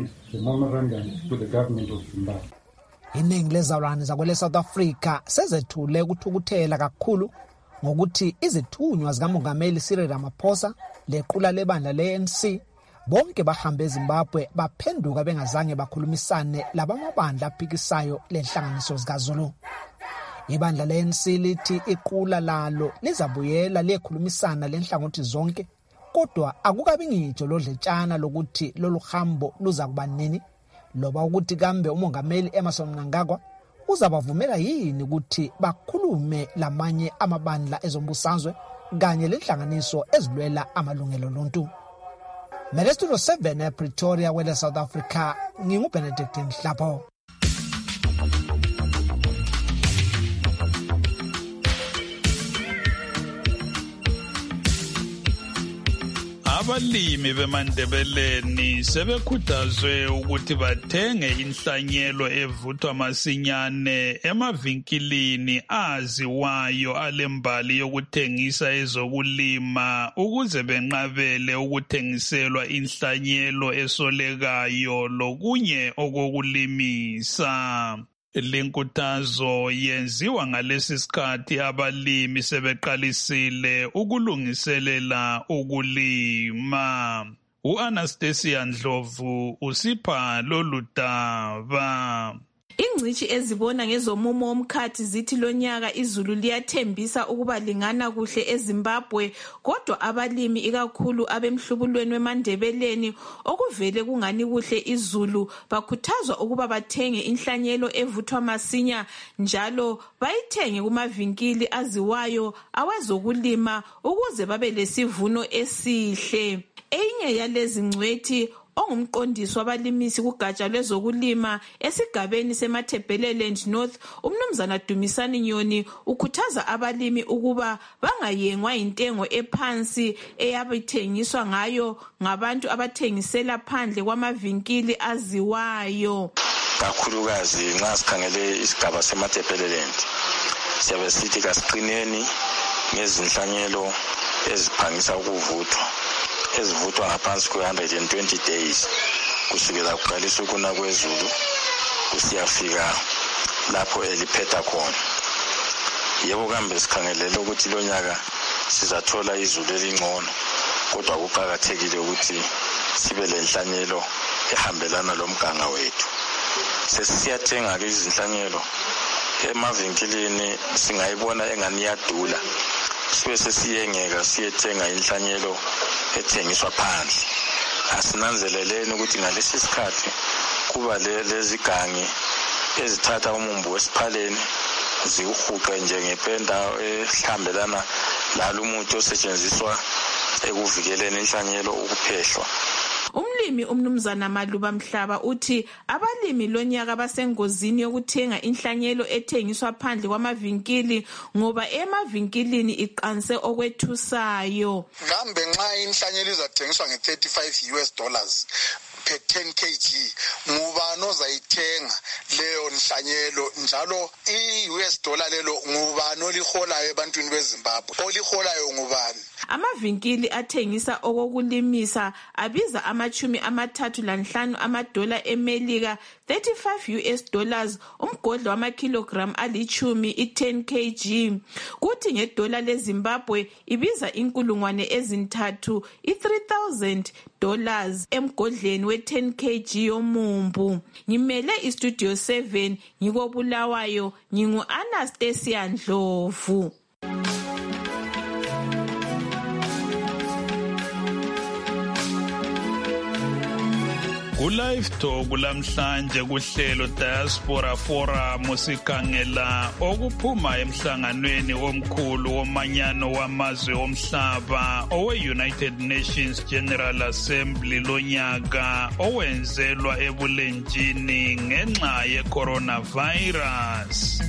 Iningi lezalwane zakwele South Africa sezethule ukuthukuthela kakhulu ngokuthi izithunywa zikamongameli Cyril Ramaphosa lequla lebandla le-ANC bonke bahambe eZimbabwe baphenduka bengazange bakhulumisane labamabandla aphikisayo lenhlanganiso zikaZulu. Ibandla le-ANC lithi iqula lalo lizabuyela liyekhulumisana lenhlangothi zonke, kodwa akukabi ngitsho lodletshana lokuthi lolu hambo luza kuba nini, loba ukuthi kambe umongameli Emmerson Mnangagwa uzabavumela yini ukuthi bakhulume lamanye amabandla ezombusazwe kanye lenhlanganiso ezilwela amalungelo oluntu. Studio 7 ePretoria wele South Africa, nginguBenedict Nhlapho. Abalimi beMandebeleni sebekhuthazwe ukuthi bathenge inhlanyelo evuthwa masinyane emavinkilini aziwayo alembali yokuthengisa ezokulima ukuze benqabele ukuthengiselwa inhlanyelo esolekayo lokunye okokulimisa. Linkuthazo yenziwa ngalesi sikhathi abalimi sebeqalisile ukulungiselela ukulima. U-Anastasia Ndlovu usipha lolu daba. Ingcitshi ezibona ngezomumo womkhathi zithi lonyaka izulu liyathembisa ukuba lingana kuhle eZimbabwe, kodwa abalimi ikakhulu abemhlubulweni weMandebeleni okuvele kungani kuhle izulu bakhuthazwa ukuba bathenge inhlanyelo evuthwa masinya njalo bayithenge kumavinkili aziwayo awezokulima ukuze babe lesivuno esihle. Eyinye yalezi ngcwethi ongumqondisi wabalimisi kugatsha lwezokulima esigabeni seMathebeleland North, umnumzana Dumisani Nyoni ukhuthaza abalimi ukuba bangayengwa intengo ephansi eyabithengiswa ngayo ngabantu abathengisela phandle kwamavinkili aziwayo. Kakhulukazi nxa sikhangele isigaba seMathebeleland siyabe sithi kasiqineni ngezinhlanyelo eziphangisa ukuvuthwa, ezivuthwa ngaphansi kwe-120 days kusukela kuqalisa ukuna kwezulu kusiyafika lapho eliphetha khona. Yebo kambe sikhangelele ukuthi lo nyaka sizathola izulu elingcono, kodwa kuqakathekile ukuthi sibe lenhlanyelo ehambelana lomganga wethu. Sesiyathenga ke izinhlanyelo emavinkilini singayibona engani yadula, sibe sesiyengeka siyethenga inhlanyelo ethengiswa phandle. Asinanzeleleni ukuthi ngalesi sikhathi kuba lezi gangi ezithatha umumbu wesiphaleni ziwuhuqe njengependa ehambelana lalo umuthi osetshenziswa ekuvikeleni inhlanyelo ukuphehlwa. Umlimi umnumzana Maluba Mhlaba uthi abalimi lonyaka basengozini yokuthenga inhlanyelo ethengiswa phandle kwamavinkili ngoba emavinkilini iqanse okwethusayo. Kambe nxa inhlanyelo izathengiswa $35 per 10 kg, ngubani ozayithenga leyo nhlanyelo njalo $US lelo ngubani oliholayo ebantwini beZimbabwe? Oliholayo ngubani? Amavinkili athengisa okokulimisa abiza $35 eMelika, $35 umgodlo wamakilogram ali10 i10 kg. Kuthi ngedola leZimbabwe ibiza $3,000 $3,000 emgodleni we10 kg yomumbu. Ngimele istudio 7 ngikobulawayo, ngingu Anastasia Ndlovu. Ku-Live Talk lamhlanje kuhlelo Diaspora Forum sikhangela okuphuma emhlanganweni omkhulu womanyano wamazwe omhlaba owe-United Nations General Assembly lonyaka owenzelwa ebulenjini ngenxa ye-coronavirus.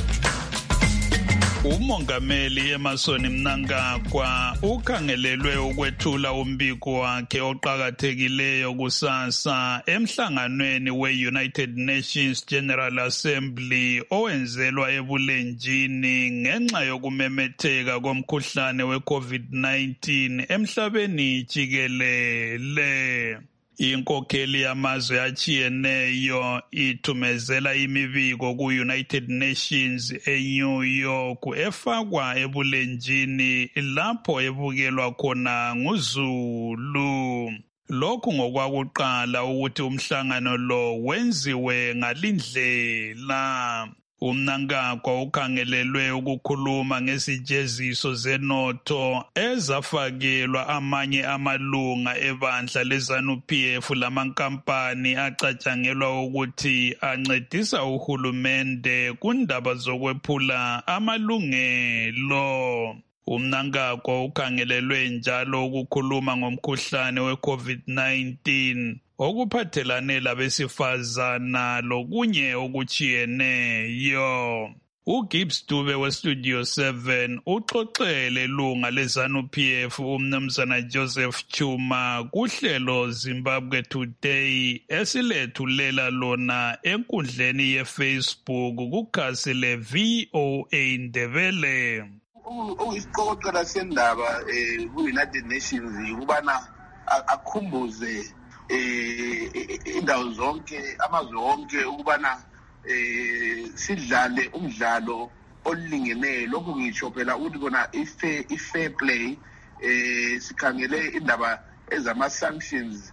Umongameli Emmerson Mnangagwa ukhangelelwe ukwethula umbiko wakhe oqakathekileyo kusasa emhlanganweni we-United Nations General Assembly owenzelwa ebulenjini ngenxa yokumemetheka komkhuhlane we-COVID-19 emhlabeni jikelele. Inkokheli yamazwe achiyeneyo ithumezela imibiko ku-United Nations eNew York efakwa ebulenjini lapho ebukelwa khona nguzulu. Lokhu ngokwakuqala ukuthi umhlangano lo wenziwe ngalindlela. Umnangagwa ukhangelelwe ukukhuluma ngesijeziso zenotho ezafakelwa amanye amalunga ebandla leZANU-PF lamankampani acatshangelwa ukuthi ancedisa uhulumende kundaba zokwephula amalungelo. Umnangagwa ukhangelelwe njalo ukukhuluma ngomkhuhlane we-COVID-19 okuphathelane labesifazana lokunye okuchiyeneyo. uGibbs Dube weStudio 7 uxoxele lunga leZANU-PF umnumzana Joseph Chuma kuhlelo Zimbabwe Today esilethulela lona enkundleni yeFacebook kukhasi leVOA Ndebele. Isiqoqela sendaba ku-United Nations ukubana akhumbuze indawo zonke amazwe onke ukubana sidlale umdlalo olingeneyo. Lokho ngisho phela ukuthi kona i-fair play, sikhangele indaba ezama-sanctions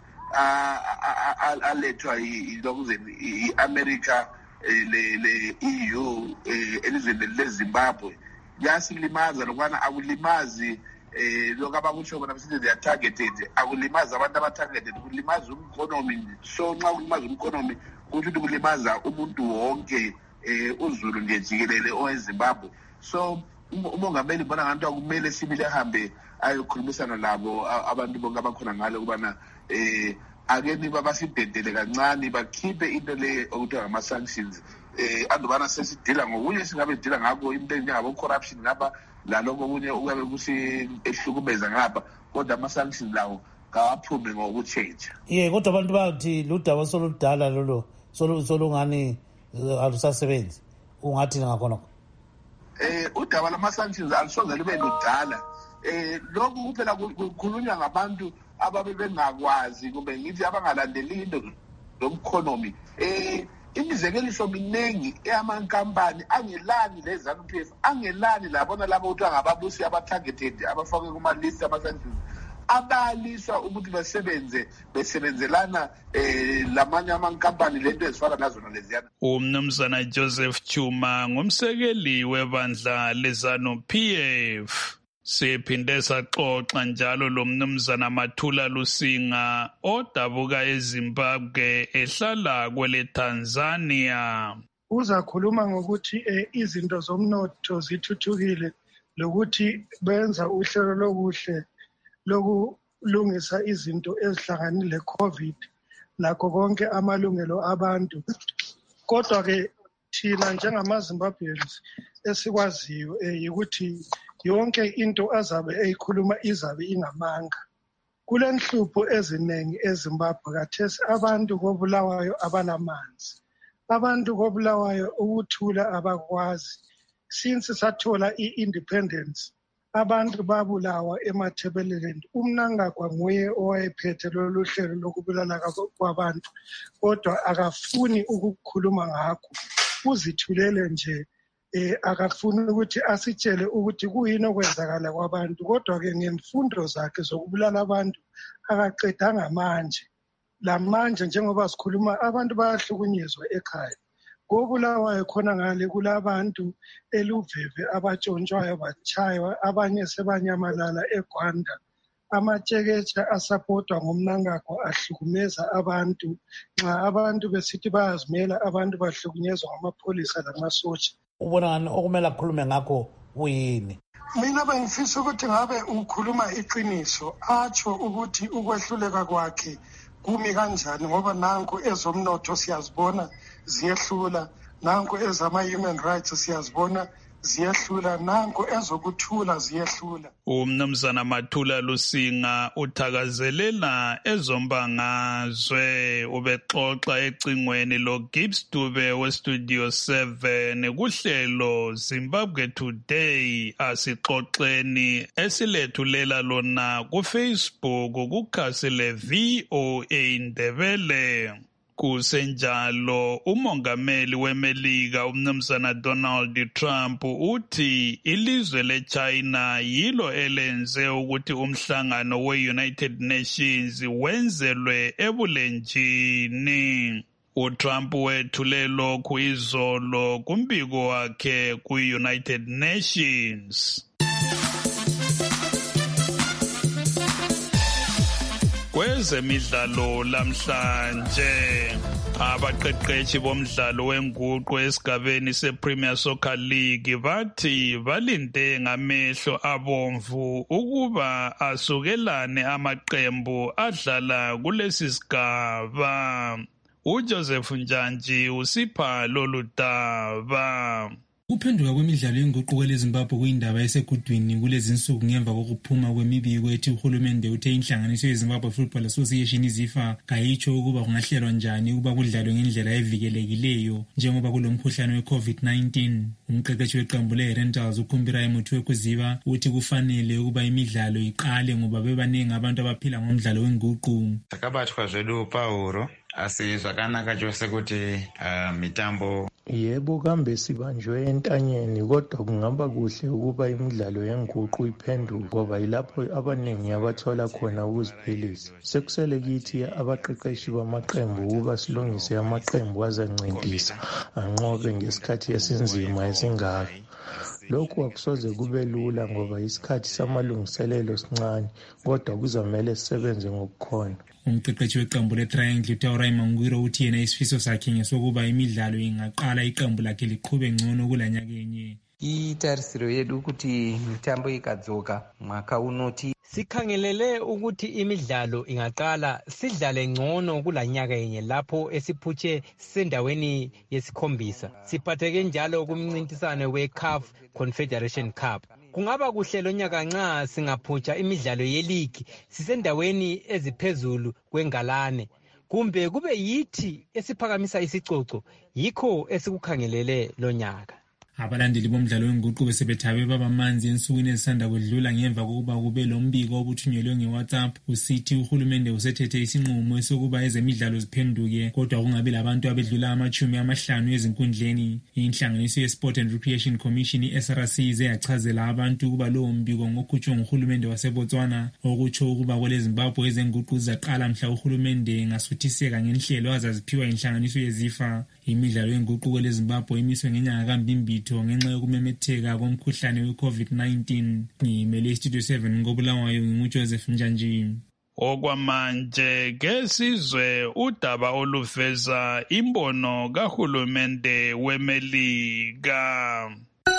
alethwa yilokuzeni i-America le-EU elizweni leZimbabwe. Kuyasilimaza lokubana akulimazi lokho abakusho bona besithi they are targeted, akulimaza abantu aba-targeted, kulimaza umkhonomi. So nxa kulimaza umkhonomi kusho ukuthi kulimaza umuntu wonke, uZulu nje jikelele oweZimbabwe. So umongameli bona ngathi akumele sibili ahambe ayokhulumisana labo abantu bonke abakhona ngale ukubana ake niba basidedele kancane bakhiphe into le okuthiwa ngama-sanctions, andubana sesidila ngokunye singabe sidila ngako into enjengabo-corruption ngapha laloko okunye ukuyabe kusihlukumeza ngapha, kodwa ama-sanctions lawo kawaphume ngokutshentsha. Kodwa abantu bathi ludaba soludala lolo solungani alusasebenzi, ungathi ngakhona? Udaba lama-sanctions alusoze lube ludala. Lokhu kuphela kukhulunywa ngabantu ababe bengakwazi kumbe ngithi abangalandeli into zomkhonomi. Imizekeliso miningi eyamankampani angelani le-ZANU-PF, angelani labona labo kuthiwa ngababusi aba-targeted abafakwe kuma-list ama-sanctions, abaliswa ukuthi besebenzelana lamanye amankampani lento ezifana nazona leziyana. Umnumzana Joseph Chuma ngumsekeli webandla le-ZANU-PF. Siphinde saxoxa njalo lo mnumzana Mathula Lusinga odabuka eZimbabwe ehlala kwele Tanzania. Uzakhuluma ngokuthi izinto zomnotho zithuthukile lokuthi benza uhlelo lokuhle lokulungisa izinto ezihlanganile COVID nakho konke amalungelo abantu. Kodwa ke thina njengamaZimbabweans esikwaziyo ukuthi yonke into azabe eyikhuluma izabe ingamanga. Kule nhlupho eziningi eZimbabwe kathesi abantu kobulawayo abanamanzi, abantu kobulawayo ukuthula abakwazi. Since sathola i-independence abantu babulawa eMatabeleland. Umnangagwa nguye owayephethe lolu hlelo lokubulala kwabantu, kodwa akafuni ukukhuluma ngakho, uzithulele nje. Akafuni ukuthi asitshele ukuthi kuyini okwenzakala kwabantu, kodwa-ke ngemfundo zakhe zokubulala abantu akaqedanga manje. Lamanje njengoba sikhuluma abantu bayahlukunyezwa ekhaya. Kobulawayo khona ngale kulabantu eluveve abatshontshwayo batshaywa, abanye sebanyamalala eGwanda. Amatsheketsha asapotwa ngumnangagwa ahlukumeza abantu. Nxa abantu besithi bayazimela, abantu bahlukunyezwa ngamapholisa lamasotsha. Ubona ngani okumele akhulume ngakho uyini? Mina bengifisa ukuthi ngabe ukhuluma iqiniso, atsho ukuthi ukwehluleka kwakhe kumi kanjani, ngoba nanku ezomnotho siyazibona ziyehlula, nanku ezama-human rights siyazibona ziyehlula, nanku ezokuthula ziyehlula. Umnumzana Mathula Lusinga uthakazelela ezombangazwe ubexoxa ecingweni lo Gibbs Dube weStudio 7 kuhlelo Zimbabwe Today asixoxeni esilethulela lona kuFacebook kukhasi le-VOA Ndebele. Kusenjalo umongameli weMelika umnumzana Donald Trump uthi ilizwe leChina yilo elenze ukuthi umhlangano we-United Nations wenzelwe ebulenjini. uTrump wethule lokhu izolo kumbiko wakhe ku-United Nations. Kwezemidlalo lamhlanje abaqeqeshi bomdlalo wenguqu esigabeni sePremier Soccer League bathi balinde ngamehlo abomvu ukuba asukelane amaqembu adlala kulesi sigaba. uJoseph Njanji usipha lolu daba. Ukuphenduka kwemidlalo yenguquko leZimbabwe kuyindaba esegudwini kulezi insuku ngemva kokuphuma kwemibiko ethi uhulumende uthe inhlanganiso yeZimbabwe Football Association izifa kayitsho ukuba kungahlelwa njani ukuba kudlalwe ngendlela evikelekileyo njengoba kulomkhuhlane we-COVID-19. Umqeqeshi weqembu le-Rentals uKhumbira Muthiwe Kuziba uthi kufanele ukuba imidlalo iqale ngoba bebaningi abantu abaphila ngomdlalo wenguqu. Takabatwa zvedu pauro asi zvakanaka chose kuti mitambo Yebo, kambe sibanjwe entanyeni, kodwa kungaba kuhle ukuba imidlalo yenguqu iphenduke ngoba yilapho abaningi abathola khona ukuziphilisa. Sekusele kithi abaqeqeshi bamaqembu ukuba silungise amaqembu azancintisa anqobe ngesikhathi esinzima esingaka. Lokhu akusoze kube lula ngoba isikhathi samalungiselelo sincane, kodwa kuzamele sisebenze ngokukhona. Umqeqeshi weqembu le-Triangle uTaurai Mangwiro uthi yena isifiso sakhe ngesokuba imidlalo ingaqala iqembu lakhe liqhube ngcono kulanyakenye. Itarisiro yedu ukuthi mitambo ikadzoka mwaka unoti sikhangelele ukuthi imidlalo ingaqala sidlale ngcono kulanyaka yenye lapho esiphutshe sendaweni yesikhombisa. Siphatheke njalo kumncintisano we-CAF Confederation Cup. Kungaba kuhle lonyaka nxa singaphutsha imidlalo yeligi sisendaweni eziphezulu kwengalane. Kumbe kube yithi esiphakamisa isicoco, yikho esikukhangelele lonyaka. Abalandeli bomdlalo wenguqu besebethabe babamanzi ensukwini ezisanda kwedlula ngemva kokuba kube lombiko obuthunyelwe ngeWhatsApp usithi uhulumende usethethe isinqumo sokuba ezemidlalo ziphenduke kodwa kungabi labantu abedlula 50 ezinkundleni. Inhlanganiso ye-Sport and Recreation Commission i-SRC yachazela abantu ukuba lowo mbiko ngokhutshwe nguhulumende waseBotswana okutsho ukuba kweleZimbabwe ezenguqu zaqala mhla uhulumende ngasuthiseka ngenhlelo azaziphiwa inhlanganiso yeZIFA. Imidlalo yenguqu kweleZimbabwe imiswe ngenyanga kaMbimbitho ngenxa yokumemetheka komkhuhlane we-COVID-19. Ngimele iStudio 7 ngobulawayo nginguJoseph Njanji. Okwamanje ke sizwe udaba oluveza imbono kahulumende weMelika.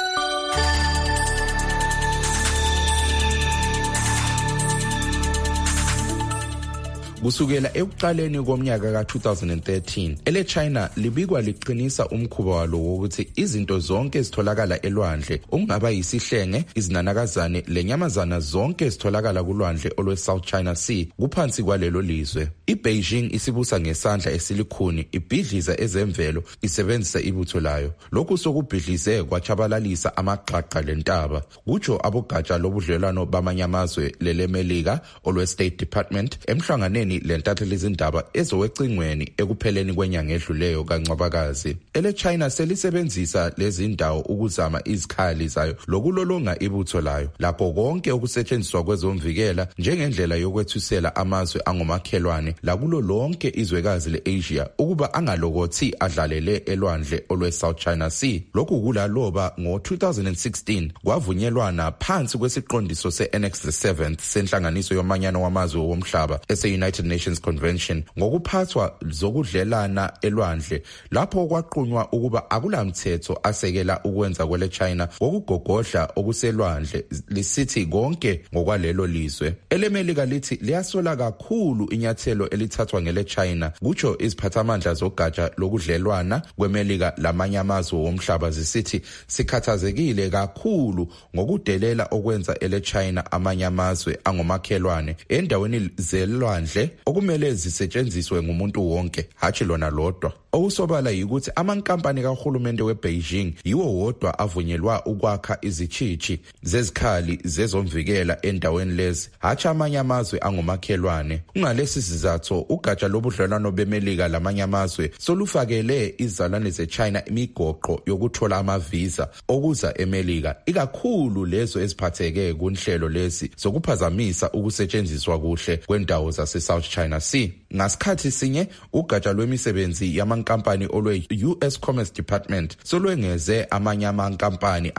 Kusukela ekuqaleni komnyaka ka-2013, ele-China libikwa liqinisa umkhuba walo wokuthi izinto zonke ezitholakala elwandle, okungaba yisihlenge, izinanakazane lenyamazana zonke ezitholakala kulwandle olwe-South China Sea, kuphansi kwalelo lizwe. I-Beijing isibusa ngesandla esilikhuni, ibhidliza ezemvelo, isebenzisa ibutho layo. Lokhu sokubhidlize kwachabalalisa amaqaqa lentaba. Kutsho abogatsha lobudlelwano bamanye amazwe leleMelika olwe-State Department emhlanganeni lentatheli izindaba ezowecingweni ekupheleni kwenyanga edluleyo kaNcwabakazi. Ele-China selisebenzisa lezi ndawo ukuzama izikhali zayo lokulolonga ibutho layo lapho konke okusetshenziswa kwezomvikela njengendlela yokwethusela amazwe angomakhelwane lakulo lonke izwekazi le-Asia ukuba angalokothi adlalele elwandle olwe-South China Sea. Lokhu kulaloba ngo-2016 kwavunyelwana phansi kwesiqondiso se-Annex the 7th senhlanganiso yomanyano wamazwe womhlaba ese-United Nations Convention ngokuphathwa zokudlelana elwandle lapho kwaqunywa ukuba akulamthetho asekela ukwenza kwele-China ngokugogodla okuselwandle lisithi konke ngokwalelo lizwe. EleMelika lithi liyasola kakhulu inyathelo elithathwa ngele-China, kutsho iziphathamandla zogatsha lokudlelwana kweMelika lamanye amazwe womhlaba zisithi sikhathazekile kakhulu ngokudelela okwenza ele-China amanye amazwe angomakhelwane endaweni zelwandle okumele zisetshenziswe ngumuntu wonke, hatshi lona lodwa. Okusobala yikuthi amankampani kahulumende weBeijing yiwo wodwa avunyelwa ukwakha izitshitshi zezikhali zezomvikela endaweni lezi, hatshi amanye amazwe angomakhelwane. Kungalesi sizathu ugatsha lobudlelwano beMelika lamanye amazwe solufakele izalwane zeChina imigoqo yokuthola amavisa okuza eMelika, ikakhulu lezo eziphatheke kunhlelo lezi zokuphazamisa ukusetshenziswa kuhle kwendawo zase-South China Sea. Ngasikhathi sinye ugatsha lwemisebenzi yamankampani olwe-US Commerce Department solwengeze amanye amankampani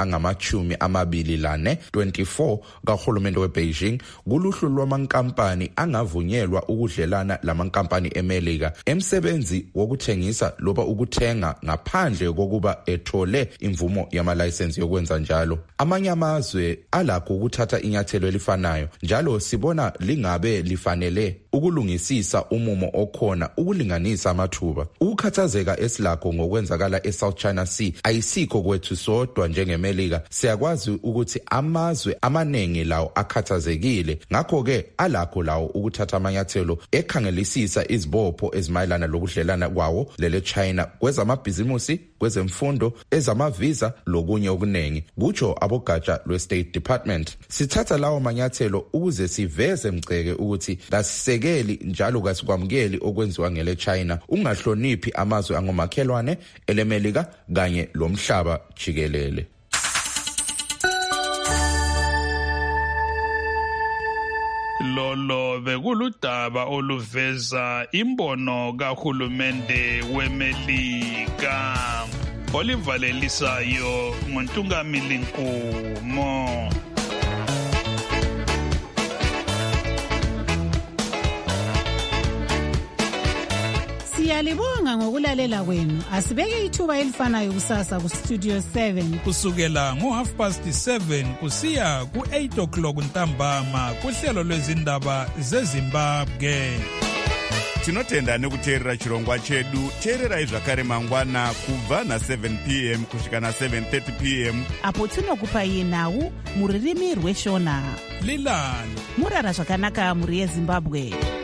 angama-24 kahulumende weBeijing kuluhlu lwamankampani angavunyelwa ukudlelana lamankampani eMelika emsebenzi wokuthengisa loba ukuthenga ngaphandle kokuba ethole imvumo yamalayisensi yokwenza njalo. Amanye amazwe alakho ukuthatha inyathelo elifanayo, njalo sibona lingabe lifanele ukulungisisa umumo okhona ukulinganisa amathuba. Ukukhathazeka esilakho ngokwenzakala eSouth China Sea ayisikho kwethu sodwa njengeMelika. Siyakwazi ukuthi amazwe amanengi lawo akhathazekile, ngakho-ke alakho lawo ukuthatha amanyathelo ekhangelisisa izibopho ezimayelana lokudlelana kwawo lele-China kwezamabhizimusi, kwezemfundo, ezamavisa lokunye okuningi, kutsho abogatsha lwe-State Department. Sithatha lawo manyathelo ukuze siveze mceke ukuthi kasisekeli njalo asikwamukeli okwenziwa ngele China, ungahloniphi amazwe angomakhelwane elemelika kanye lomhlaba jikelele. Lolo bekuludaba oluveza imbono kahulumende weMelika. Olivalelisayo ngoNtungamili Nkumo. Siyalibonga ngokulalela kwenu. Asibeke ithuba elifanayo kusasa ku Studio 7 kusukela ngo7:30 kusiya ku8:00 ntambama kuhlelo lwezindaba zeZimbabwe. Tinotenda nekuteerera chirongwa chedu. Teererai zvakare mangwana kubva na7 p.m. kusvika na7:30 p.m. apo tinokupai nhau muririmi rweshona. Lilani murara zvakanaka muri yeZimbabwe.